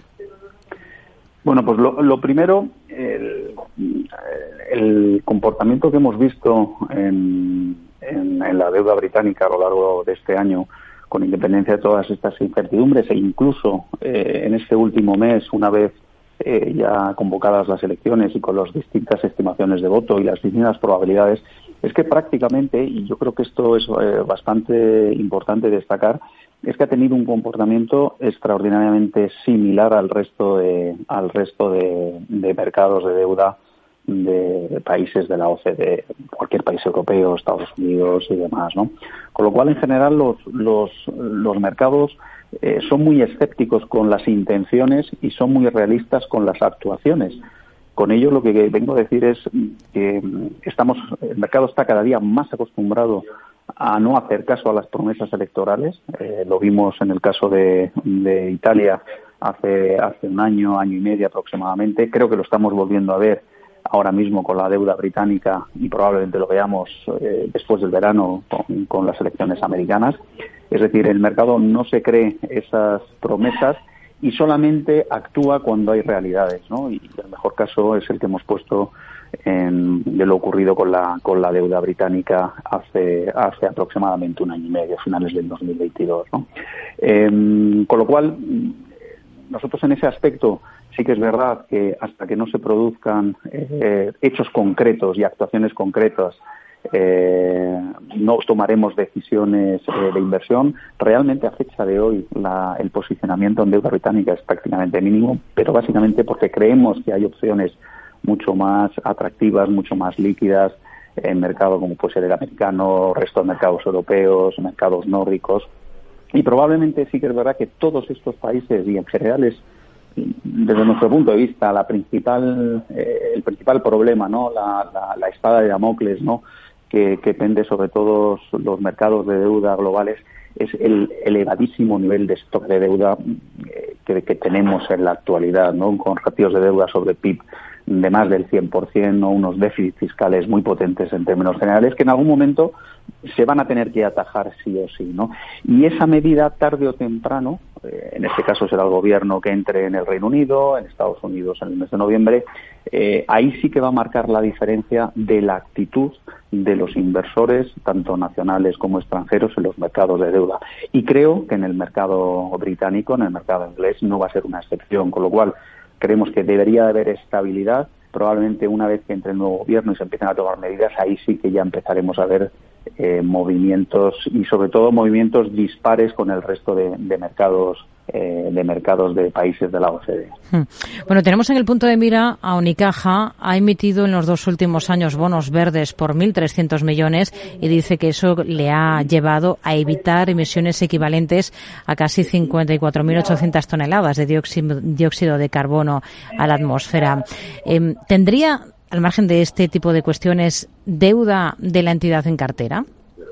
Bueno, pues lo primero, el comportamiento que hemos visto en la deuda británica a lo largo de este año, con independencia de todas estas incertidumbres, e incluso en este último mes, una vez ya convocadas las elecciones y con las distintas estimaciones de voto y las distintas probabilidades, es que prácticamente, y yo creo que esto es bastante importante destacar, es que ha tenido un comportamiento extraordinariamente similar al resto de mercados de deuda de países de la OCDE, cualquier país europeo, Estados Unidos y demás, ¿no? Con lo cual, en general, los mercados son muy escépticos con las intenciones y son muy realistas con las actuaciones. Con ello, lo que vengo a decir es que el mercado está cada día más acostumbrado a no hacer caso a las promesas electorales. Lo vimos en el caso de Italia hace un año y medio aproximadamente. Creo que lo estamos volviendo a ver ahora mismo con la deuda británica y probablemente lo veamos después del verano con las elecciones americanas. Es decir, el mercado no se cree esas promesas y solamente actúa cuando hay realidades, ¿no? Y el mejor caso es el que hemos puesto de lo ocurrido con la deuda británica hace aproximadamente un año y medio, finales del 2022, ¿no? Con lo cual, nosotros en ese aspecto sí que es verdad que hasta que no se produzcan hechos concretos y actuaciones concretas, no tomaremos decisiones de inversión. Realmente a fecha de hoy el posicionamiento en deuda británica es prácticamente mínimo, pero básicamente porque creemos que hay opciones mucho más atractivas, mucho más líquidas en mercado como puede ser el americano, resto de mercados europeos, mercados nórdicos, y probablemente sí que es verdad que todos estos países y en general es, desde nuestro punto de vista, el principal problema, ¿no? La espada de Damocles, ¿no? que pende sobre todos los mercados de deuda globales, es el elevadísimo nivel de stock de deuda que tenemos en la actualidad, ¿no? Con ratios de deuda sobre PIB de más del 100%, ¿no? Unos déficits fiscales muy potentes en términos generales que en algún momento se van a tener que atajar sí o sí, ¿no? Y esa medida, tarde o temprano, en este caso será el gobierno que entre en el Reino Unido, en Estados Unidos en el mes de noviembre, ahí sí que va a marcar la diferencia de la actitud de los inversores, tanto nacionales como extranjeros, en los mercados de deuda. Y creo que en el mercado británico, en el mercado inglés, no va a ser una excepción, con lo cual creemos que debería haber estabilidad. Probablemente una vez que entre el nuevo gobierno y se empiecen a tomar medidas, ahí sí que ya empezaremos a ver movimientos y sobre todo movimientos dispares con el resto de mercados de países de la OCDE. Bueno, tenemos en el punto de mira a Unicaja. Ha emitido en los 2 últimos años bonos verdes por 1.300 millones y dice que eso le ha llevado a evitar emisiones equivalentes a casi 54.800 toneladas de dióxido de carbono a la atmósfera. ¿Tendría, al margen de este tipo de cuestiones, deuda de la entidad en cartera?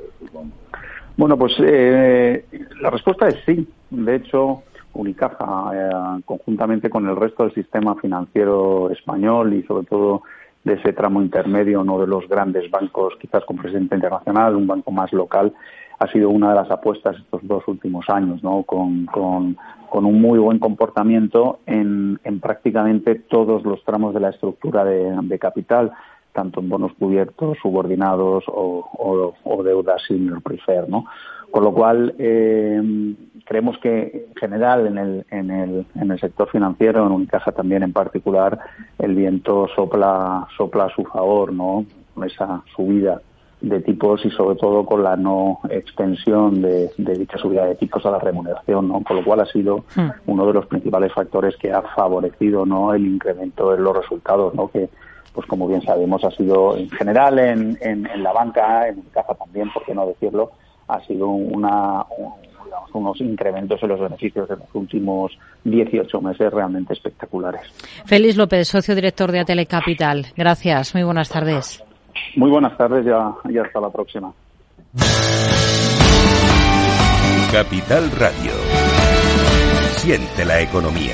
Bueno, pues la respuesta es sí. De hecho, Unicaja, conjuntamente con el resto del sistema financiero español y sobre todo de ese tramo intermedio, uno de los grandes bancos quizás con presencia internacional, un banco más local, ha sido una de las apuestas estos 2 últimos años, ¿no? Con un muy buen comportamiento en prácticamente todos los tramos de la estructura de capital, tanto en bonos cubiertos, subordinados o deuda senior preferred, ¿no? Con lo cual, creemos que en general en el sector financiero, en Unicaja también en particular, el viento sopla a su favor, ¿no? Con esa subida de tipos y sobre todo con la no extensión de dicha subida de tipos a la remuneración, ¿no? Con lo cual ha sido uno de los principales factores que ha favorecido, ¿no?, el incremento de los resultados, ¿no?, que pues como bien sabemos ha sido en general en la banca, en Unicaja también, por qué no decirlo, ha sido unos incrementos en los beneficios en los últimos 18 meses realmente espectaculares. Félix López, socio director de Atele Capital. Gracias, muy buenas tardes. Muy buenas tardes y hasta la próxima. Capital Radio. Siente la economía.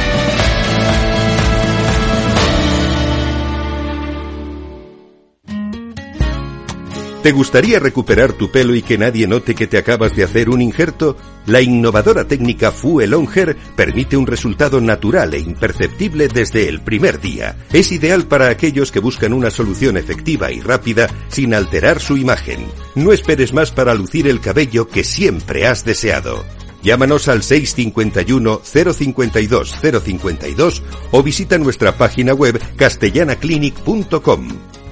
¿Te gustaría recuperar tu pelo y que nadie note que te acabas de hacer un injerto? La innovadora técnica Fuel On Hair permite un resultado natural e imperceptible desde el primer día. Es ideal para aquellos que buscan una solución efectiva y rápida sin alterar su imagen. No esperes más para lucir el cabello que siempre has deseado. Llámanos al 651 052 052 o visita nuestra página web castellanaclinic.com.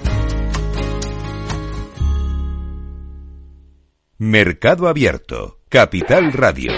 Mercado Abierto, Capital Radio.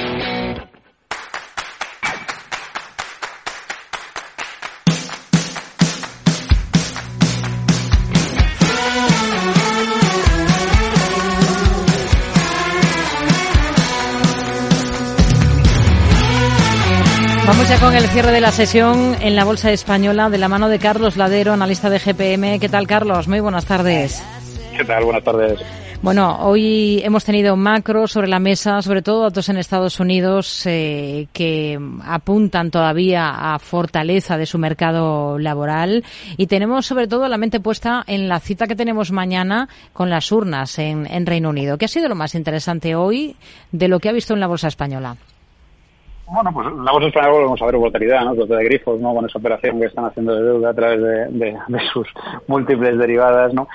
Vamos ya con el cierre de la sesión en la Bolsa Española de la mano de Carlos Ladero, analista de GPM. ¿Qué tal, Carlos? Muy buenas tardes. ¿Qué tal? Buenas tardes. Bueno, hoy hemos tenido macro sobre la mesa, sobre todo datos en Estados Unidos que apuntan todavía a fortaleza de su mercado laboral, y tenemos sobre todo la mente puesta en la cita que tenemos mañana con las urnas en Reino Unido. ¿Qué ha sido lo más interesante hoy de lo que ha visto en la bolsa española? Bueno, pues la bolsa española volvemos a ver volatilidad, ¿no? Sobre de Grifols, ¿no? Con esa operación que están haciendo de deuda a través de sus múltiples derivadas, ¿no?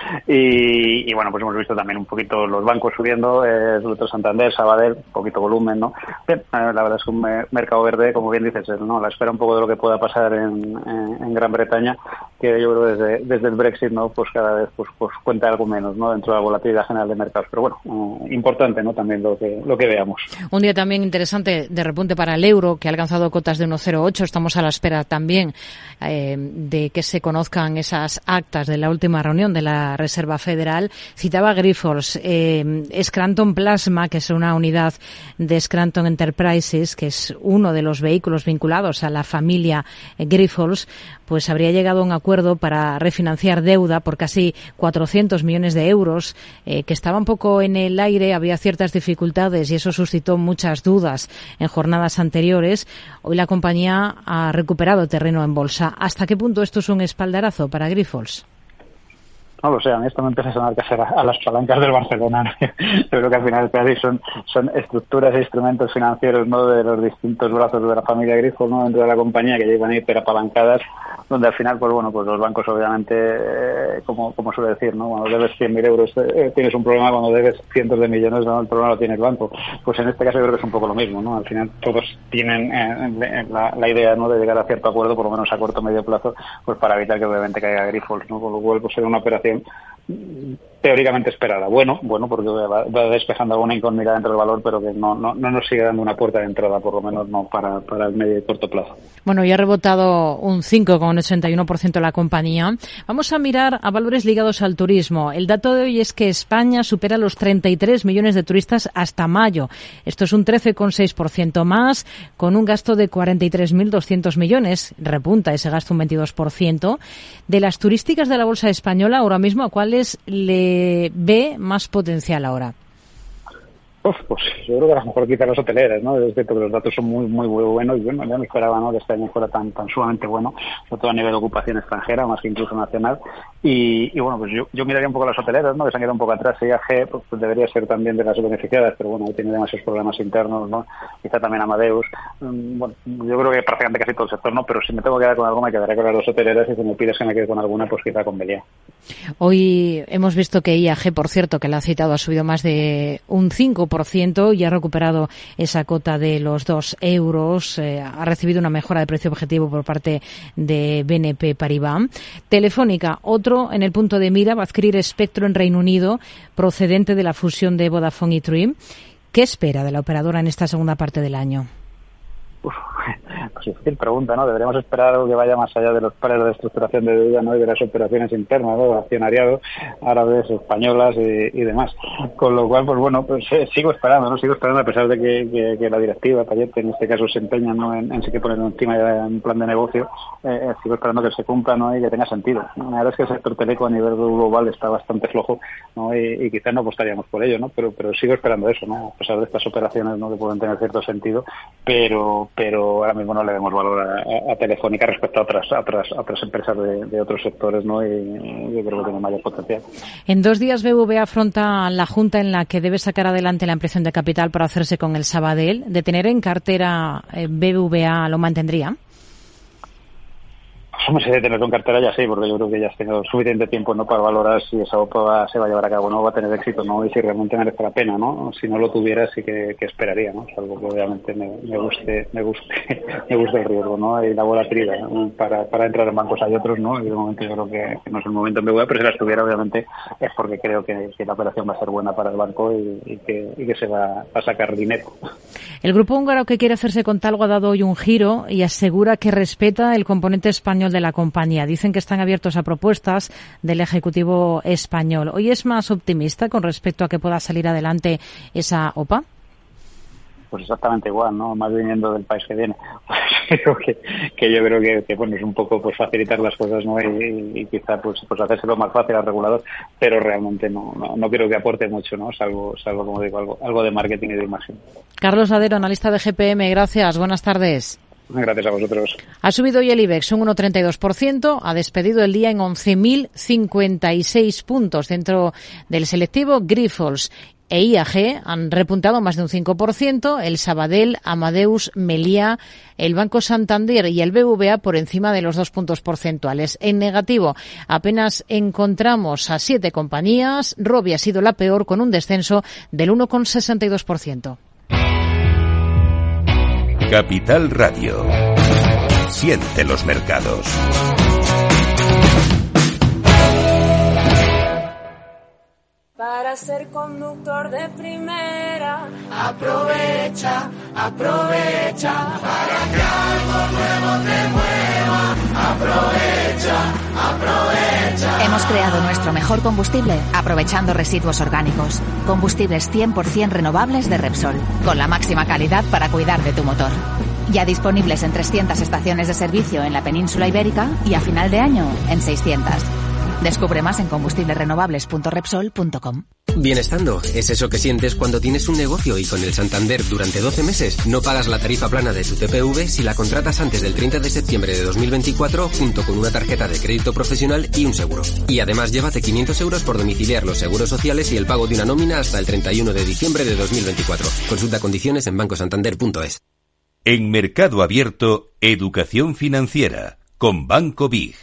Y bueno, pues hemos visto también un poquito los bancos subiendo, sobre todo Santander, Sabadell, un poquito volumen, ¿no? Bien, la verdad es que un mercado verde, como bien dices, ¿no? La espera un poco de lo que pueda pasar en Gran Bretaña, que yo creo que desde el Brexit, ¿no? Pues cada vez pues cuenta algo menos, ¿no? Dentro de la volatilidad general de mercados. Pero bueno, importante, ¿no? También lo que veamos. Un día también interesante de repunte para el euro, que ha alcanzado cotas de 1,08. Estamos a la espera también de que se conozcan esas actas de la última reunión de la Reserva Federal. Citaba Grifols, Scranton Plasma, que es una unidad de Scranton Enterprises, que es uno de los vehículos vinculados a la familia Grifols, pues habría llegado a un acuerdo para refinanciar deuda por casi 400 millones de euros, que estaba un poco en el aire, había ciertas dificultades y eso suscitó muchas dudas en jornadas anteriores. Hoy la compañía ha recuperado terreno en bolsa. ¿Hasta qué punto esto es un espaldarazo para Grifols? No lo sé, a mí esto me empieza a sonar casi a las palancas del Barcelona, ¿no? Yo creo que al final casi son estructuras e instrumentos financieros, ¿no? De los distintos brazos de la familia Grifols, ¿no? Dentro de la compañía, que llevan hiperapalancadas, donde al final, pues bueno, pues los bancos obviamente, como suele decir, ¿no? Cuando debes 100.000 euros tienes un problema, cuando debes cientos de millones, ¿no? El problema lo tiene el banco. Pues en este caso yo creo que es un poco lo mismo, ¿no? Al final todos tienen la idea, ¿no? De llegar a cierto acuerdo, por lo menos a corto o medio plazo, pues para evitar que obviamente caiga Grifols, ¿no? Con lo cual pues será una operación teóricamente esperada. Bueno, porque va despejando alguna incógnita dentro del valor, pero que no nos sigue dando una puerta de entrada, por lo menos no para el medio y corto plazo. Bueno, ya ha rebotado un 5,81% la compañía. Vamos a mirar a valores ligados al turismo. El dato de hoy es que España supera los 33 millones de turistas hasta mayo. Esto es un 13,6% más, con un gasto de 43.200 millones. Repunta ese gasto un 22%. De las turísticas de la bolsa española, ahora mismo, ¿a cuáles le ve más potencial ahora? Pues yo creo que a lo mejor quizá las hoteleras, ¿no? Es cierto que los datos son muy buenos y bueno, ya me esperaba, ¿no? Que este año fuera tan sumamente bueno, sobre todo a nivel de ocupación extranjera, más que incluso nacional. Y bueno, pues yo miraría un poco las hoteleras, ¿no? Que se han quedado un poco atrás. IAG pues debería ser también de las beneficiadas, pero bueno, tiene demasiados problemas internos, ¿no? Quizá también Amadeus. Bueno, yo creo que prácticamente casi todo el sector, ¿no? Pero si me tengo que quedar con algo, me quedaré con las dos hoteleras, y si me pides que me quede con alguna, pues quizá con Meliá. Hoy hemos visto que IAG, por cierto, que la ha citado, ha subido más de un 5% y ha recuperado esa cota de los 2 euros. Ha recibido una mejora de precio objetivo por parte de BNP Paribas. Telefónica, otro en el punto de mira, va a adquirir Spectro en Reino Unido, procedente de la fusión de Vodafone y Three. ¿Qué espera de la operadora en esta segunda parte del año? Pues difícil pregunta, ¿no? Deberíamos esperar algo que vaya más allá de los pares de estructuración de deuda, ¿no? Y de las operaciones internas, ¿no? Accionariado, árabes, españolas y demás. Con lo cual, pues bueno, pues sigo esperando a pesar de que la directiva, Payete, en este caso se empeña, ¿no? en sí que poner encima ya un plan de negocio. Sigo esperando que se cumpla, ¿no? Y que tenga sentido. La verdad es que el sector teleco a nivel global está bastante flojo, ¿no? Y quizás no apostaríamos por ello, ¿no? Pero sigo esperando eso, ¿no? A pesar de estas operaciones, ¿no? Que pueden tener cierto sentido, pero ahora mismo no le demos valor a Telefónica respecto a otras empresas de otros sectores, ¿no? Y yo creo que tiene mayor potencial. En 2 días BBVA afronta la junta en la que debe sacar adelante la ampliación de capital para hacerse con el Sabadell. ¿De tener en cartera BBVA lo mantendría? Somos de tenerlo en cartera ya sí, porque yo creo que ya has tenido suficiente tiempo, ¿no? Para valorar si esa OPA se va a llevar a cabo, no va a tener éxito, ¿no? Y si realmente merece la pena, ¿no? Si no lo tuviera, sí que esperaría, ¿no? Salvo que obviamente me guste el riesgo, ¿no? Y la volatilidad, ¿no? Para entrar en bancos hay otros, ¿no? Y de momento yo creo que no es el momento en BBVA, pero si las tuviera, obviamente, es porque creo que la operación va a ser buena para el banco y que se va a sacar dinero. El grupo húngaro, que quiere hacerse con Talgo, ha dado hoy un giro y asegura que respeta el componente español de la compañía. Dicen que están abiertos a propuestas del Ejecutivo español. ¿Hoy es más optimista con respecto a que pueda salir adelante esa OPA? pues exactamente igual, ¿no? Más viniendo del país que viene. Pues yo creo que bueno, es un poco pues facilitar las cosas, ¿no? Y quizá pues hacérselo más fácil al regulador, pero realmente no creo que aporte mucho, ¿no? Salvo como digo, algo de marketing y de imagen. Carlos Adero, analista de GPM, gracias, buenas tardes. Gracias a vosotros. Ha subido hoy el IBEX un 1,32%, ha despedido el día en 11.056 puntos. Dentro del selectivo, Grifols e IAG han repuntado más de un 5%, el Sabadell, Amadeus, Meliá, el Banco Santander y el BBVA por encima de los 2 puntos porcentuales. En negativo, apenas encontramos a 7 compañías. Robi ha sido la peor con un descenso del 1,62%. Capital Radio. Siente los mercados. Para ser conductor de primera, aprovecha para que algo nuevo te mueva. Aprovecha. Hemos creado nuestro mejor combustible aprovechando residuos orgánicos. Combustibles 100% renovables de Repsol, con la máxima calidad para cuidar de tu motor. Ya disponibles en 300 estaciones de servicio en la península ibérica y a final de año en 600. Descubre más en combustiblesrenovables.repsol.com. Bienestando es eso que sientes cuando tienes un negocio y con el Santander durante 12 meses no pagas la tarifa plana de tu TPV si la contratas antes del 30 de septiembre de 2024 junto con una tarjeta de crédito profesional y un seguro. Y además llévate 500 euros por domiciliar los seguros sociales y el pago de una nómina hasta el 31 de diciembre de 2024. Consulta condiciones en bancosantander.es. En Mercado Abierto, Educación Financiera, con Banco Big.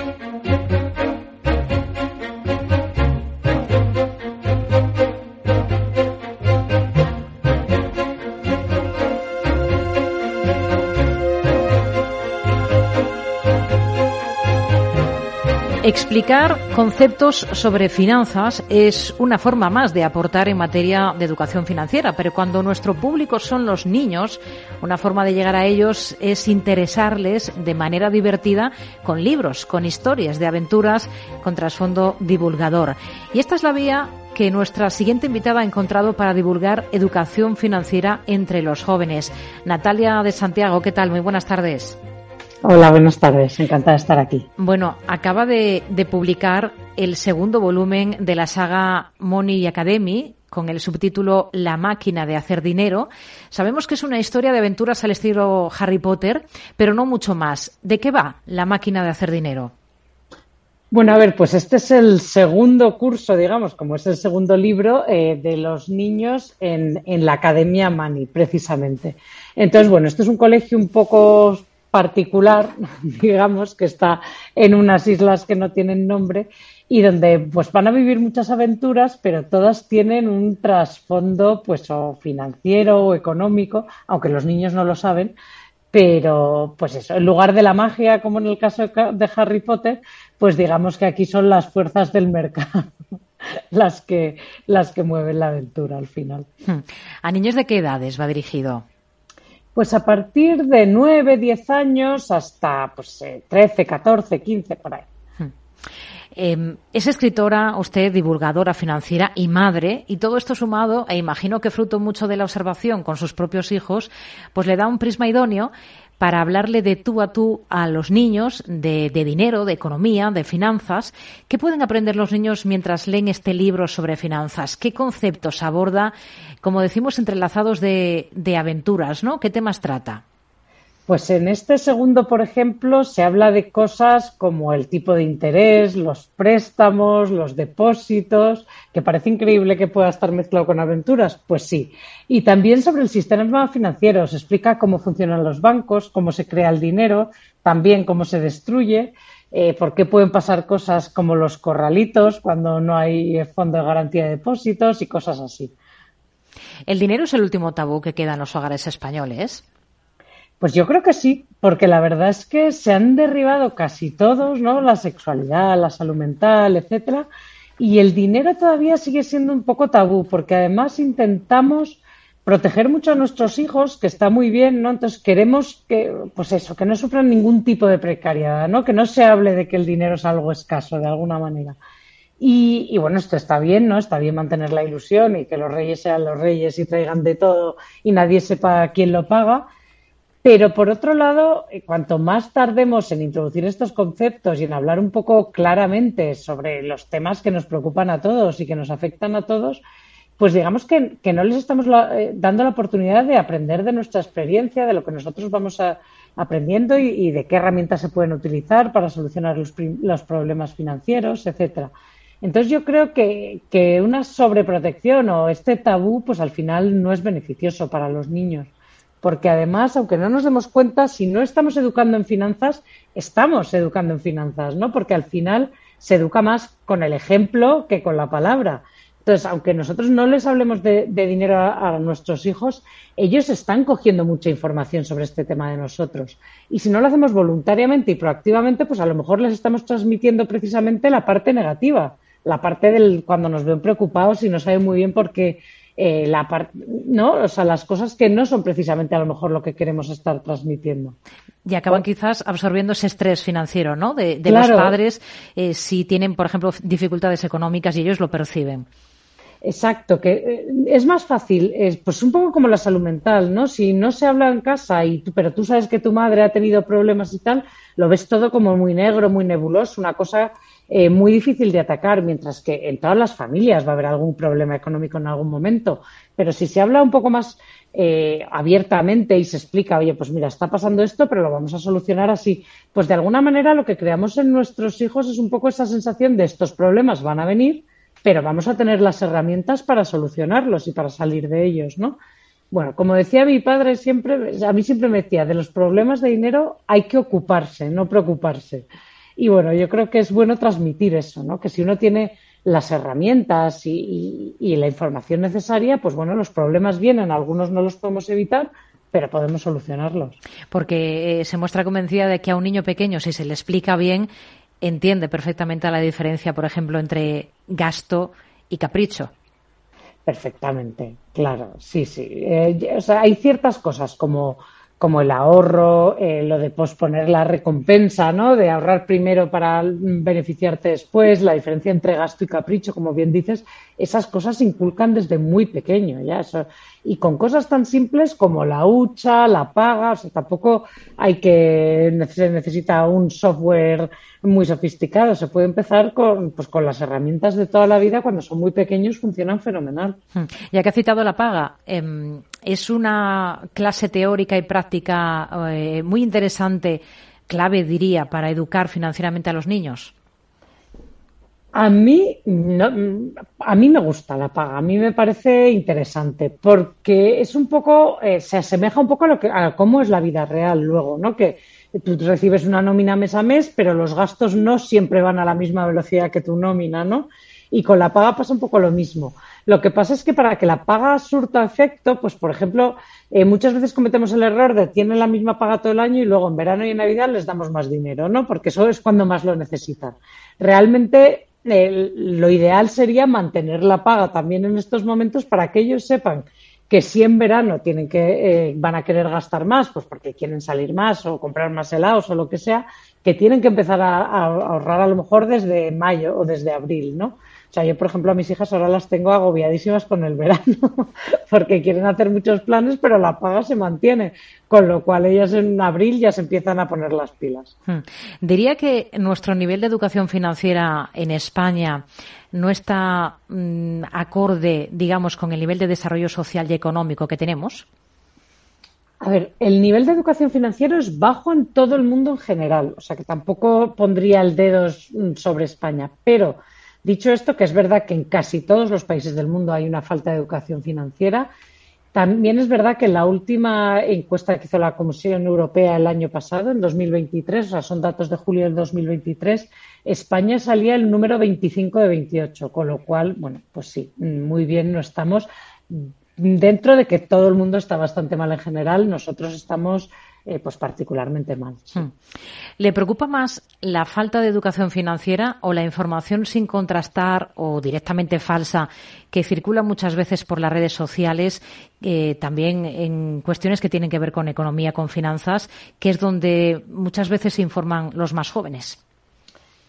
Explicar conceptos sobre finanzas es una forma más de aportar en materia de educación financiera, pero cuando nuestro público son los niños, una forma de llegar a ellos es interesarles de manera divertida con libros, con historias de aventuras, con trasfondo divulgador. Y esta es la vía que nuestra siguiente invitada ha encontrado para divulgar educación financiera entre los jóvenes. Natalia de Santiago, ¿qué tal? Muy buenas tardes. Hola, buenas tardes. Encantada de estar aquí. Bueno, acaba de publicar el segundo volumen de la saga Money Academy con el subtítulo La máquina de hacer dinero. Sabemos que es una historia de aventuras al estilo Harry Potter, pero no mucho más. ¿De qué va La máquina de hacer dinero? Bueno, a ver, pues este es el segundo curso, digamos, como es el segundo libro de los niños en la Academia Money, precisamente. Entonces, bueno, esto es un colegio un poco particular, digamos, que está en unas islas que no tienen nombre y donde pues van a vivir muchas aventuras, pero todas tienen un trasfondo pues o financiero o económico, aunque los niños no lo saben, pero pues eso, en lugar de la magia, como en el caso de Harry Potter, pues digamos que aquí son las fuerzas del mercado las que mueven la aventura al final. ¿A niños de qué edades va dirigido? Pues a partir de 9, 10 años hasta 13, 14, 15, por ahí. Es escritora, usted divulgadora financiera y madre, y todo esto sumado, e imagino que fruto mucho de la observación con sus propios hijos, pues le da un prisma idóneo para hablarle de tú a tú a los niños de dinero, de economía, de finanzas. ¿Qué pueden aprender los niños mientras leen este libro sobre finanzas? ¿Qué conceptos aborda, como decimos, entrelazados de aventuras, ¿no? ¿Qué temas trata? Pues en este segundo, por ejemplo, se habla de cosas como el tipo de interés, los préstamos, los depósitos, que parece increíble que pueda estar mezclado con aventuras, pues sí. Y también sobre el sistema financiero, se explica cómo funcionan los bancos, cómo se crea el dinero, también cómo se destruye, por qué pueden pasar cosas como los corralitos cuando no hay fondo de garantía de depósitos y cosas así. ¿El dinero es el último tabú que queda en los hogares españoles? Pues yo creo que sí, porque la verdad es que se han derribado casi todos, ¿no? La sexualidad, la salud mental, etcétera, y el dinero todavía sigue siendo un poco tabú, porque además intentamos proteger mucho a nuestros hijos, que está muy bien, ¿no? Entonces queremos que, pues eso, que no sufran ningún tipo de precariedad, ¿no? Que no se hable de que el dinero es algo escaso de alguna manera. Y bueno, esto está bien, ¿no? Está bien mantener la ilusión y que los reyes sean los reyes y traigan de todo y nadie sepa quién lo paga. Pero, por otro lado, cuanto más tardemos en introducir estos conceptos y en hablar un poco claramente sobre los temas que nos preocupan a todos y que nos afectan a todos, pues digamos que no les estamos dando la oportunidad de aprender de nuestra experiencia, de lo que nosotros vamos aprendiendo y de qué herramientas se pueden utilizar para solucionar los problemas financieros, etcétera. Entonces yo creo que una sobreprotección o este tabú, pues al final no es beneficioso para los niños. Porque además, aunque no nos demos cuenta, si no estamos educando en finanzas, estamos educando en finanzas, ¿no? Porque al final se educa más con el ejemplo que con la palabra. Entonces, aunque nosotros no les hablemos de dinero a nuestros hijos, ellos están cogiendo mucha información sobre este tema de nosotros. Y si no lo hacemos voluntariamente y proactivamente, pues a lo mejor les estamos transmitiendo precisamente la parte negativa, la parte del cuando nos ven preocupados y no saben muy bien por qué. ¿No? O sea, las cosas que no son precisamente a lo mejor lo que queremos estar transmitiendo. Y acaban quizás absorbiendo ese estrés financiero, ¿no? De claro. Los padres, si tienen, por ejemplo, dificultades económicas y ellos lo perciben. Exacto, que es más fácil, pues un poco como la salud mental, ¿no? Si no se habla en casa pero tú sabes que tu madre ha tenido problemas y tal, lo ves todo como muy negro, muy nebuloso, una cosa muy difícil de atacar, mientras que en todas las familias va a haber algún problema económico en algún momento. Pero si se habla un poco más abiertamente y se explica, oye, pues mira, está pasando esto, pero lo vamos a solucionar así, pues de alguna manera lo que creamos en nuestros hijos es un poco esa sensación de estos problemas van a venir, pero vamos a tener las herramientas para solucionarlos y para salir de ellos, ¿no? Bueno, como decía mi padre a mí siempre me decía, de los problemas de dinero hay que ocuparse, no preocuparse. Y bueno, yo creo que es bueno transmitir eso, ¿no? Que si uno tiene las herramientas y la información necesaria, pues bueno, los problemas vienen, algunos no los podemos evitar, pero podemos solucionarlos. Porque se muestra convencida de que a un niño pequeño, si se le explica bien, entiende perfectamente la diferencia, por ejemplo, entre gasto y capricho. Perfectamente, claro, sí. O sea, hay ciertas cosas como el ahorro, lo de posponer la recompensa, ¿no? De ahorrar primero para beneficiarte después, la diferencia entre gasto y capricho, como bien dices, esas cosas se inculcan desde muy pequeño, ya eso. Y con cosas tan simples como la hucha, la paga, o sea, tampoco se necesita un software muy sofisticado, se puede empezar con las herramientas de toda la vida, cuando son muy pequeños funcionan fenomenal. Ya que ha citado la paga, es una clase teórica y práctica muy interesante, clave diría, para educar financieramente a los niños. A mí me gusta la paga, a mí me parece interesante porque es un poco, se asemeja un poco a cómo es la vida real luego, ¿no? Que tú recibes una nómina mes a mes, pero los gastos no siempre van a la misma velocidad que tu nómina, ¿no? Y con la paga pasa un poco lo mismo. Lo que pasa es que para que la paga surta efecto, pues por ejemplo, muchas veces cometemos el error de tienen la misma paga todo el año y luego en verano y en Navidad les damos más dinero, ¿no? Porque eso es cuando más lo necesitan. Realmente lo ideal sería mantener la paga también en estos momentos para que ellos sepan que si en verano van a querer gastar más, pues porque quieren salir más o comprar más helados o lo que sea, que tienen que empezar a ahorrar a lo mejor desde mayo o desde abril, ¿no? O sea, yo, por ejemplo, a mis hijas ahora las tengo agobiadísimas con el verano porque quieren hacer muchos planes, pero la paga se mantiene, con lo cual ellas en abril ya se empiezan a poner las pilas. Diría que nuestro nivel de educación financiera en España no está acorde, digamos, con el nivel de desarrollo social y económico que tenemos. A ver, el nivel de educación financiera es bajo en todo el mundo en general, o sea que tampoco pondría el dedo sobre España, pero dicho esto, que es verdad que en casi todos los países del mundo hay una falta de educación financiera, también es verdad que en la última encuesta que hizo la Comisión Europea el año pasado, en 2023, o sea, son datos de julio del 2023, España salía el número 25 de 28, con lo cual, bueno, pues sí, muy bien, no estamos dentro de que todo el mundo está bastante mal en general, nosotros estamos pues particularmente mal. Sí. ¿Le preocupa más la falta de educación financiera o la información sin contrastar o directamente falsa que circula muchas veces por las redes sociales, también en cuestiones que tienen que ver con economía, con finanzas, que es donde muchas veces se informan los más jóvenes?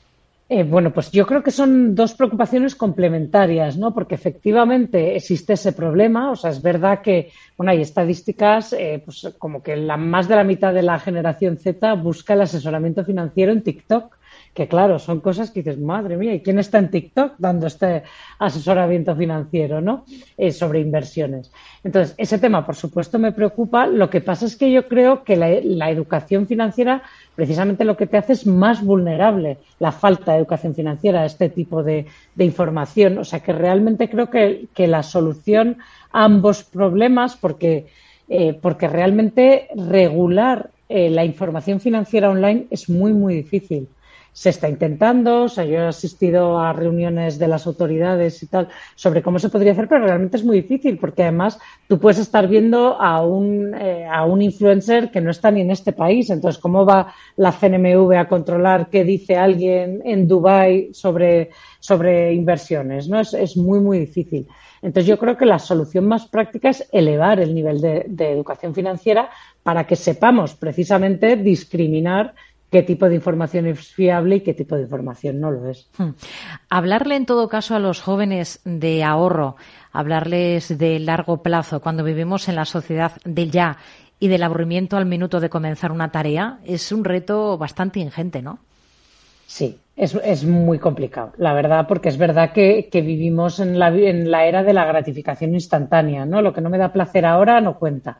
Bueno, pues yo creo que son dos preocupaciones complementarias, ¿no? Porque efectivamente existe ese problema. O sea, es verdad que, bueno, hay estadísticas, pues como que más de la mitad de la generación Z busca el asesoramiento financiero en TikTok. Que claro, son cosas que dices, madre mía, ¿y quién está en TikTok dando este asesoramiento financiero, ¿no? Sobre inversiones. Entonces, ese tema, por supuesto, me preocupa. Lo que pasa es que yo creo que la educación financiera precisamente lo que te hace es más vulnerable, la falta de educación financiera, a este tipo de información. O sea, que realmente creo que la solución a ambos problemas, porque realmente regular la información financiera online es muy, muy difícil. Se está intentando, o sea, yo he asistido a reuniones de las autoridades y tal sobre cómo se podría hacer, pero realmente es muy difícil porque además tú puedes estar viendo a un influencer que no está ni en este país. Entonces, ¿cómo va la CNMV a controlar qué dice alguien en Dubái sobre inversiones? ¿No? Es muy, muy difícil. Entonces, yo creo que la solución más práctica es elevar el nivel de educación financiera para que sepamos precisamente discriminar qué tipo de información es fiable y qué tipo de información no lo es. Hablarle en todo caso a los jóvenes de ahorro, hablarles de largo plazo, cuando vivimos en la sociedad del ya y del aburrimiento al minuto de comenzar una tarea, es un reto bastante ingente, ¿no? Sí, es muy complicado, la verdad, porque es verdad que vivimos en la era de la gratificación instantánea, ¿no? Lo que no me da placer ahora no cuenta.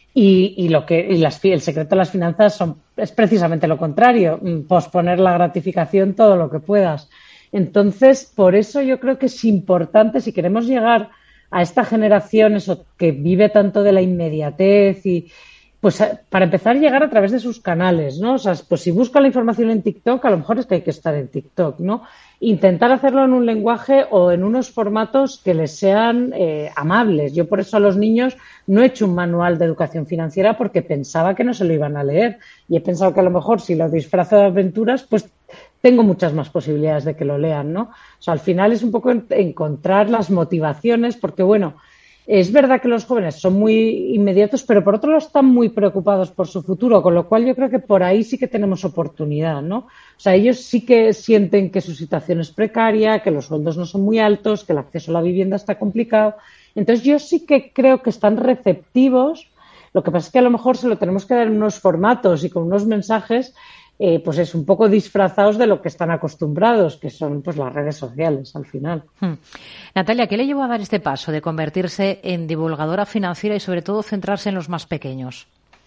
El secreto de las finanzas es precisamente lo contrario, posponer la gratificación todo lo que puedas. Entonces, por eso yo creo que es importante, si queremos llegar a esta generación que vive tanto de la inmediatez y pues para empezar llegar a través de sus canales, ¿no? O sea, pues si busca la información en TikTok, a lo mejor es que hay que estar en TikTok, ¿no? Intentar hacerlo en un lenguaje o en unos formatos que les sean amables. Yo por eso a los niños no he hecho un manual de educación financiera porque pensaba que no se lo iban a leer y he pensado que a lo mejor si lo disfrazo de aventuras, pues tengo muchas más posibilidades de que lo lean, ¿no? O sea, al final es un poco encontrar las motivaciones porque, bueno, es verdad que los jóvenes son muy inmediatos, pero por otro lado están muy preocupados por su futuro, con lo cual yo creo que por ahí sí que tenemos oportunidad, ¿no? O sea, ellos sí que sienten que su situación es precaria, que los sueldos no son muy altos, que el acceso a la vivienda está complicado. Entonces yo sí que creo que están receptivos. Lo que pasa es que a lo mejor se lo tenemos que dar en unos formatos y con unos mensajes pues es un poco disfrazados de lo que están acostumbrados, que son pues las redes sociales al final. Natalia, ¿qué le llevó a dar este paso de convertirse en divulgadora financiera y sobre todo centrarse en los más pequeños?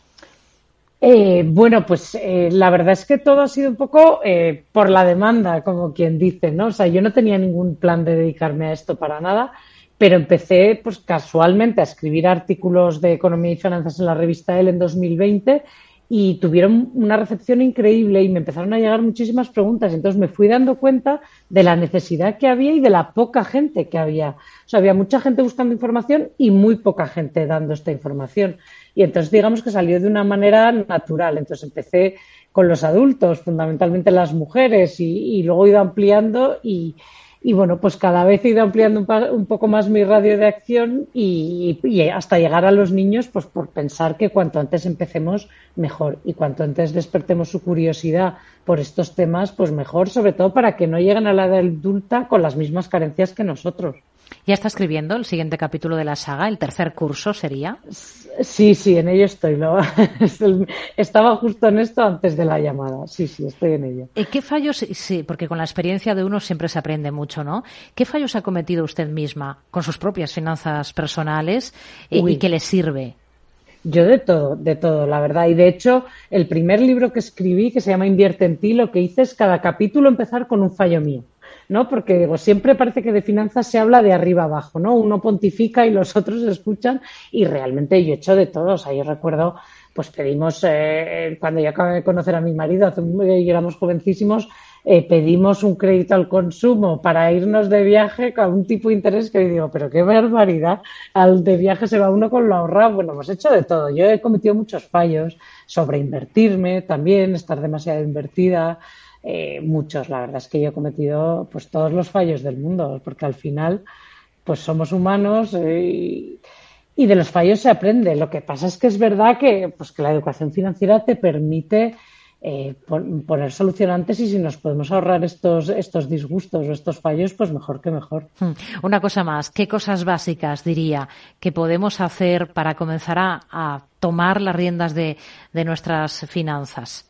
Bueno, pues la verdad es que todo ha sido un poco por la demanda, como quien dice, ¿no? O sea, yo no tenía ningún plan de dedicarme a esto para nada, pero empecé pues casualmente a escribir artículos de economía y finanzas en la revista Elle en 2020 y tuvieron una recepción increíble y me empezaron a llegar muchísimas preguntas. Entonces me fui dando cuenta de la necesidad que había y de la poca gente que había. O sea, había mucha gente buscando información y muy poca gente dando esta información. Y entonces digamos que salió de una manera natural. Entonces empecé con los adultos, fundamentalmente las mujeres, y luego he ido ampliando y bueno, pues cada vez he ido ampliando un poco más mi radio de acción y hasta llegar a los niños, pues por pensar que cuanto antes empecemos, mejor. Y cuanto antes despertemos su curiosidad por estos temas, pues mejor, sobre todo para que no lleguen a la edad adulta con las mismas carencias que nosotros. ¿Ya está escribiendo el siguiente capítulo de la saga? ¿El tercer curso sería? Sí, en ello estoy. Estaba justo en esto antes de la llamada. Sí, estoy en ello. ¿Qué fallos? Sí, porque con la experiencia de uno siempre se aprende mucho, ¿no? ¿Qué fallos ha cometido usted misma con sus propias finanzas personales y qué le sirve? Yo de todo, la verdad. Y de hecho, el primer libro que escribí, que se llama Invierte en ti, lo que hice es cada capítulo empezar con un fallo mío, ¿no? Porque digo, siempre parece que de finanzas se habla de arriba abajo, ¿no? Uno pontifica y los otros escuchan y realmente yo he hecho de todo. O sea, yo recuerdo, pues pedimos, cuando yo acabé de conocer a mi marido, y éramos jovencísimos, pedimos un crédito al consumo para irnos de viaje con un tipo de interés que digo, pero qué barbaridad, al de viaje se va uno con lo ahorrado. Bueno, hemos hecho de todo. Yo he cometido muchos fallos, sobre invertirme también, estar demasiado invertida, muchos. La verdad es que yo he cometido pues todos los fallos del mundo, porque al final pues somos humanos y de los fallos se aprende. Lo que pasa es que es verdad que pues que la educación financiera te permite poner solucionantes, y si nos podemos ahorrar estos disgustos o estos fallos, pues mejor que mejor. Una cosa más, ¿qué cosas básicas diría que podemos hacer para comenzar a tomar las riendas de nuestras finanzas?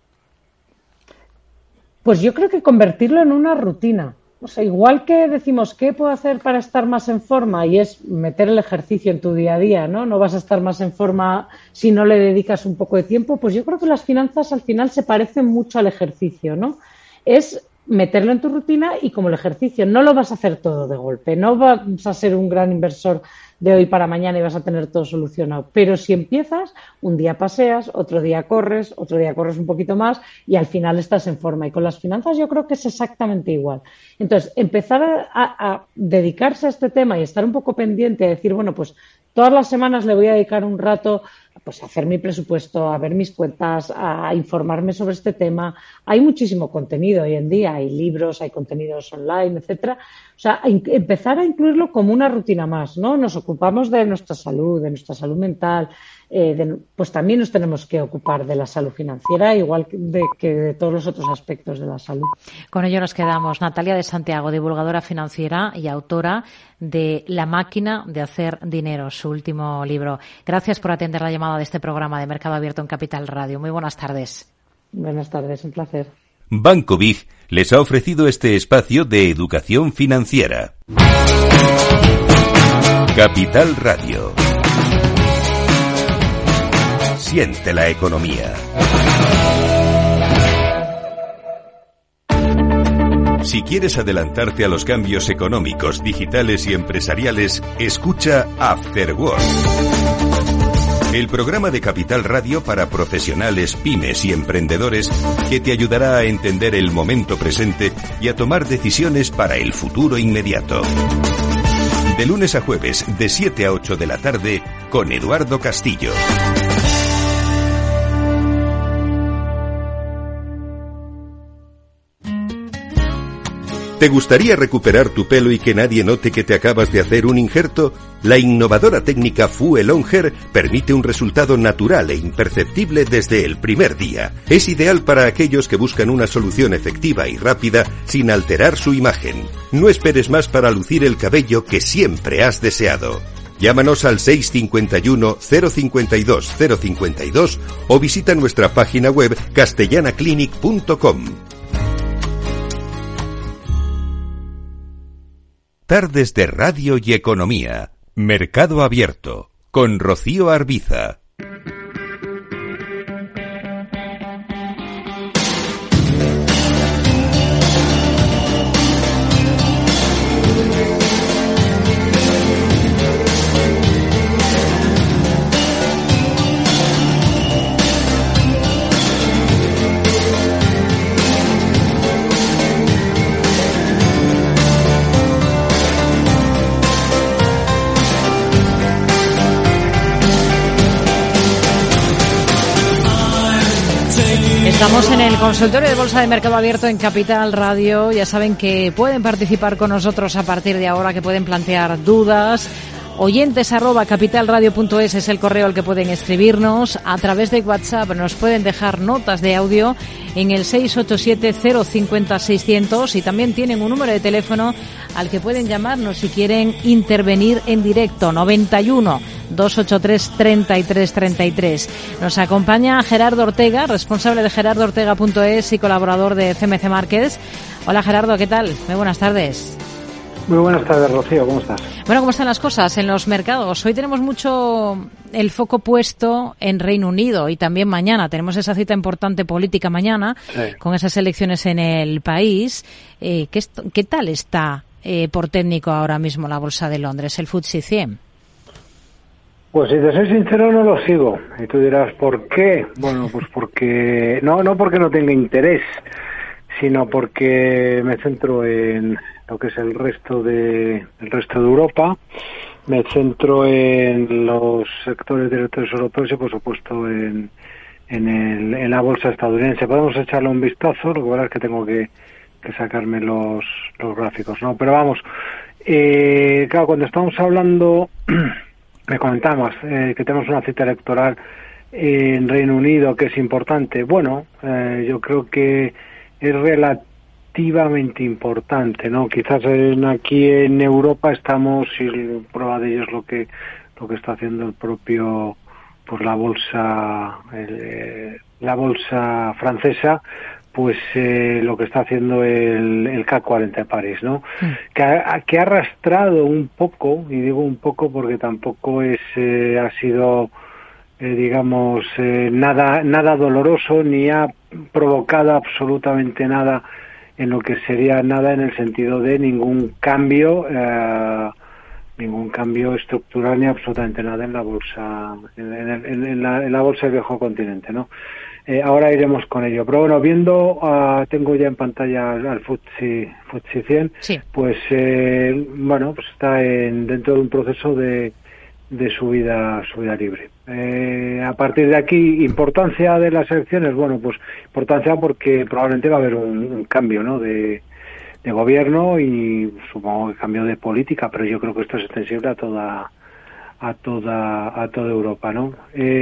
Pues yo creo que convertirlo en una rutina. O sea, igual que decimos, ¿qué puedo hacer para estar más en forma? Y es meter el ejercicio en tu día a día, ¿no? No vas a estar más en forma si no le dedicas un poco de tiempo. Pues yo creo que las finanzas al final se parecen mucho al ejercicio, ¿no? Es meterlo en tu rutina, y como el ejercicio no lo vas a hacer todo de golpe, no vas a ser un gran inversor de hoy para mañana y vas a tener todo solucionado. Pero si empiezas, un día paseas, otro día corres un poquito más, y al final estás en forma. Y con las finanzas yo creo que es exactamente igual. Entonces, empezar a dedicarse a este tema y estar un poco pendiente, a decir, bueno, pues todas las semanas le voy a dedicar un rato pues a hacer mi presupuesto, a ver mis cuentas, a informarme sobre este tema. Hay muchísimo contenido hoy en día, hay libros, hay contenidos online, etcétera. O sea, empezar a incluirlo como una rutina más, ¿no? Nos ocupamos de nuestra salud mental, pues también nos tenemos que ocupar de la salud financiera, igual que de todos los otros aspectos de la salud. Con ello nos quedamos. Natalia de Santiago, divulgadora financiera y autora de La máquina de hacer dinero, su último libro. Gracias por atender la llamada de este programa de Mercado Abierto en Capital Radio. Muy buenas tardes. Buenas tardes, un placer. Banco Big les ha ofrecido este espacio de educación financiera. Capital Radio. Siente la economía. Si quieres adelantarte a los cambios económicos, digitales y empresariales, escucha After Work. El programa de Capital Radio para profesionales, pymes y emprendedores que te ayudará a entender el momento presente y a tomar decisiones para el futuro inmediato. De lunes a jueves, de 7 a 8 de la tarde, con Eduardo Castillo. ¿Te gustaría recuperar tu pelo y que nadie note que te acabas de hacer un injerto? La innovadora técnica Fuel On Hair permite un resultado natural e imperceptible desde el primer día. Es ideal para aquellos que buscan una solución efectiva y rápida sin alterar su imagen. No esperes más para lucir el cabello que siempre has deseado. Llámanos al 651 052 052 o visita nuestra página web castellanaclinic.com. Tardes de Radio y Economía. Mercado Abierto. Con Rocío Arbiza. Estamos en el consultorio de Bolsa de Mercado Abierto en Capital Radio. Ya saben que pueden participar con nosotros a partir de ahora, que pueden plantear dudas. oyentes@capitalradio.es es el correo al que pueden escribirnos. A través de WhatsApp nos pueden dejar notas de audio en el 687-050-600 y también tienen un número de teléfono al que pueden llamarnos si quieren intervenir en directo, 91-283-3333. Nos acompaña Gerardo Ortega, responsable de gerardoortega.es y colaborador de CMC Markets. Hola Gerardo, ¿qué tal? Muy buenas tardes. Muy buenas tardes, Rocío, ¿cómo estás? Bueno, ¿cómo están las cosas en los mercados? Hoy tenemos mucho el foco puesto en Reino Unido y también mañana tenemos esa cita importante política mañana, sí, con esas elecciones en el país. ¿Qué tal está por técnico ahora mismo la Bolsa de Londres, el FTSE 100? Pues si te soy sincero, no lo sigo. Y tú dirás, ¿por qué? Bueno, pues porque no porque no tenga interés, sino porque me centro en lo que es el resto de Europa, me centro en los sectores directores europeos y por supuesto en la bolsa estadounidense. Podemos echarle un vistazo, lo que pasa es que tengo que sacarme los gráficos, ¿no? Pero vamos, claro, cuando estamos hablando, me comentabas que tenemos una cita electoral en Reino Unido, que es importante. Bueno, yo creo que es relativamente importante, ¿no? Quizás aquí en Europa estamos, y prueba de ello es lo que está haciendo el propio, pues la bolsa francesa, pues lo que está haciendo el CAC 40 de París, ¿no? Que ha arrastrado un poco, y digo un poco porque tampoco ha sido digamos nada doloroso, ni ha provocado absolutamente nada en lo que sería nada en el sentido de ningún cambio estructural, ni absolutamente nada en la bolsa en la bolsa del viejo continente, ¿no? Ahora iremos con ello, pero bueno, viendo, tengo ya en pantalla al FTSE 100, sí. Pues bueno, pues está dentro de un proceso de subida libre. A partir de aquí, importancia de las elecciones, bueno, pues importancia porque probablemente va a haber un cambio, ¿no?, de gobierno, y supongo que cambio de política, pero yo creo que esto es extensible a toda Europa, ¿no?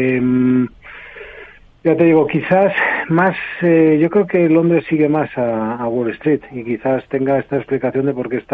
Ya te digo, quizás más, yo creo que Londres sigue más a Wall Street, y quizás tenga esta explicación de por qué está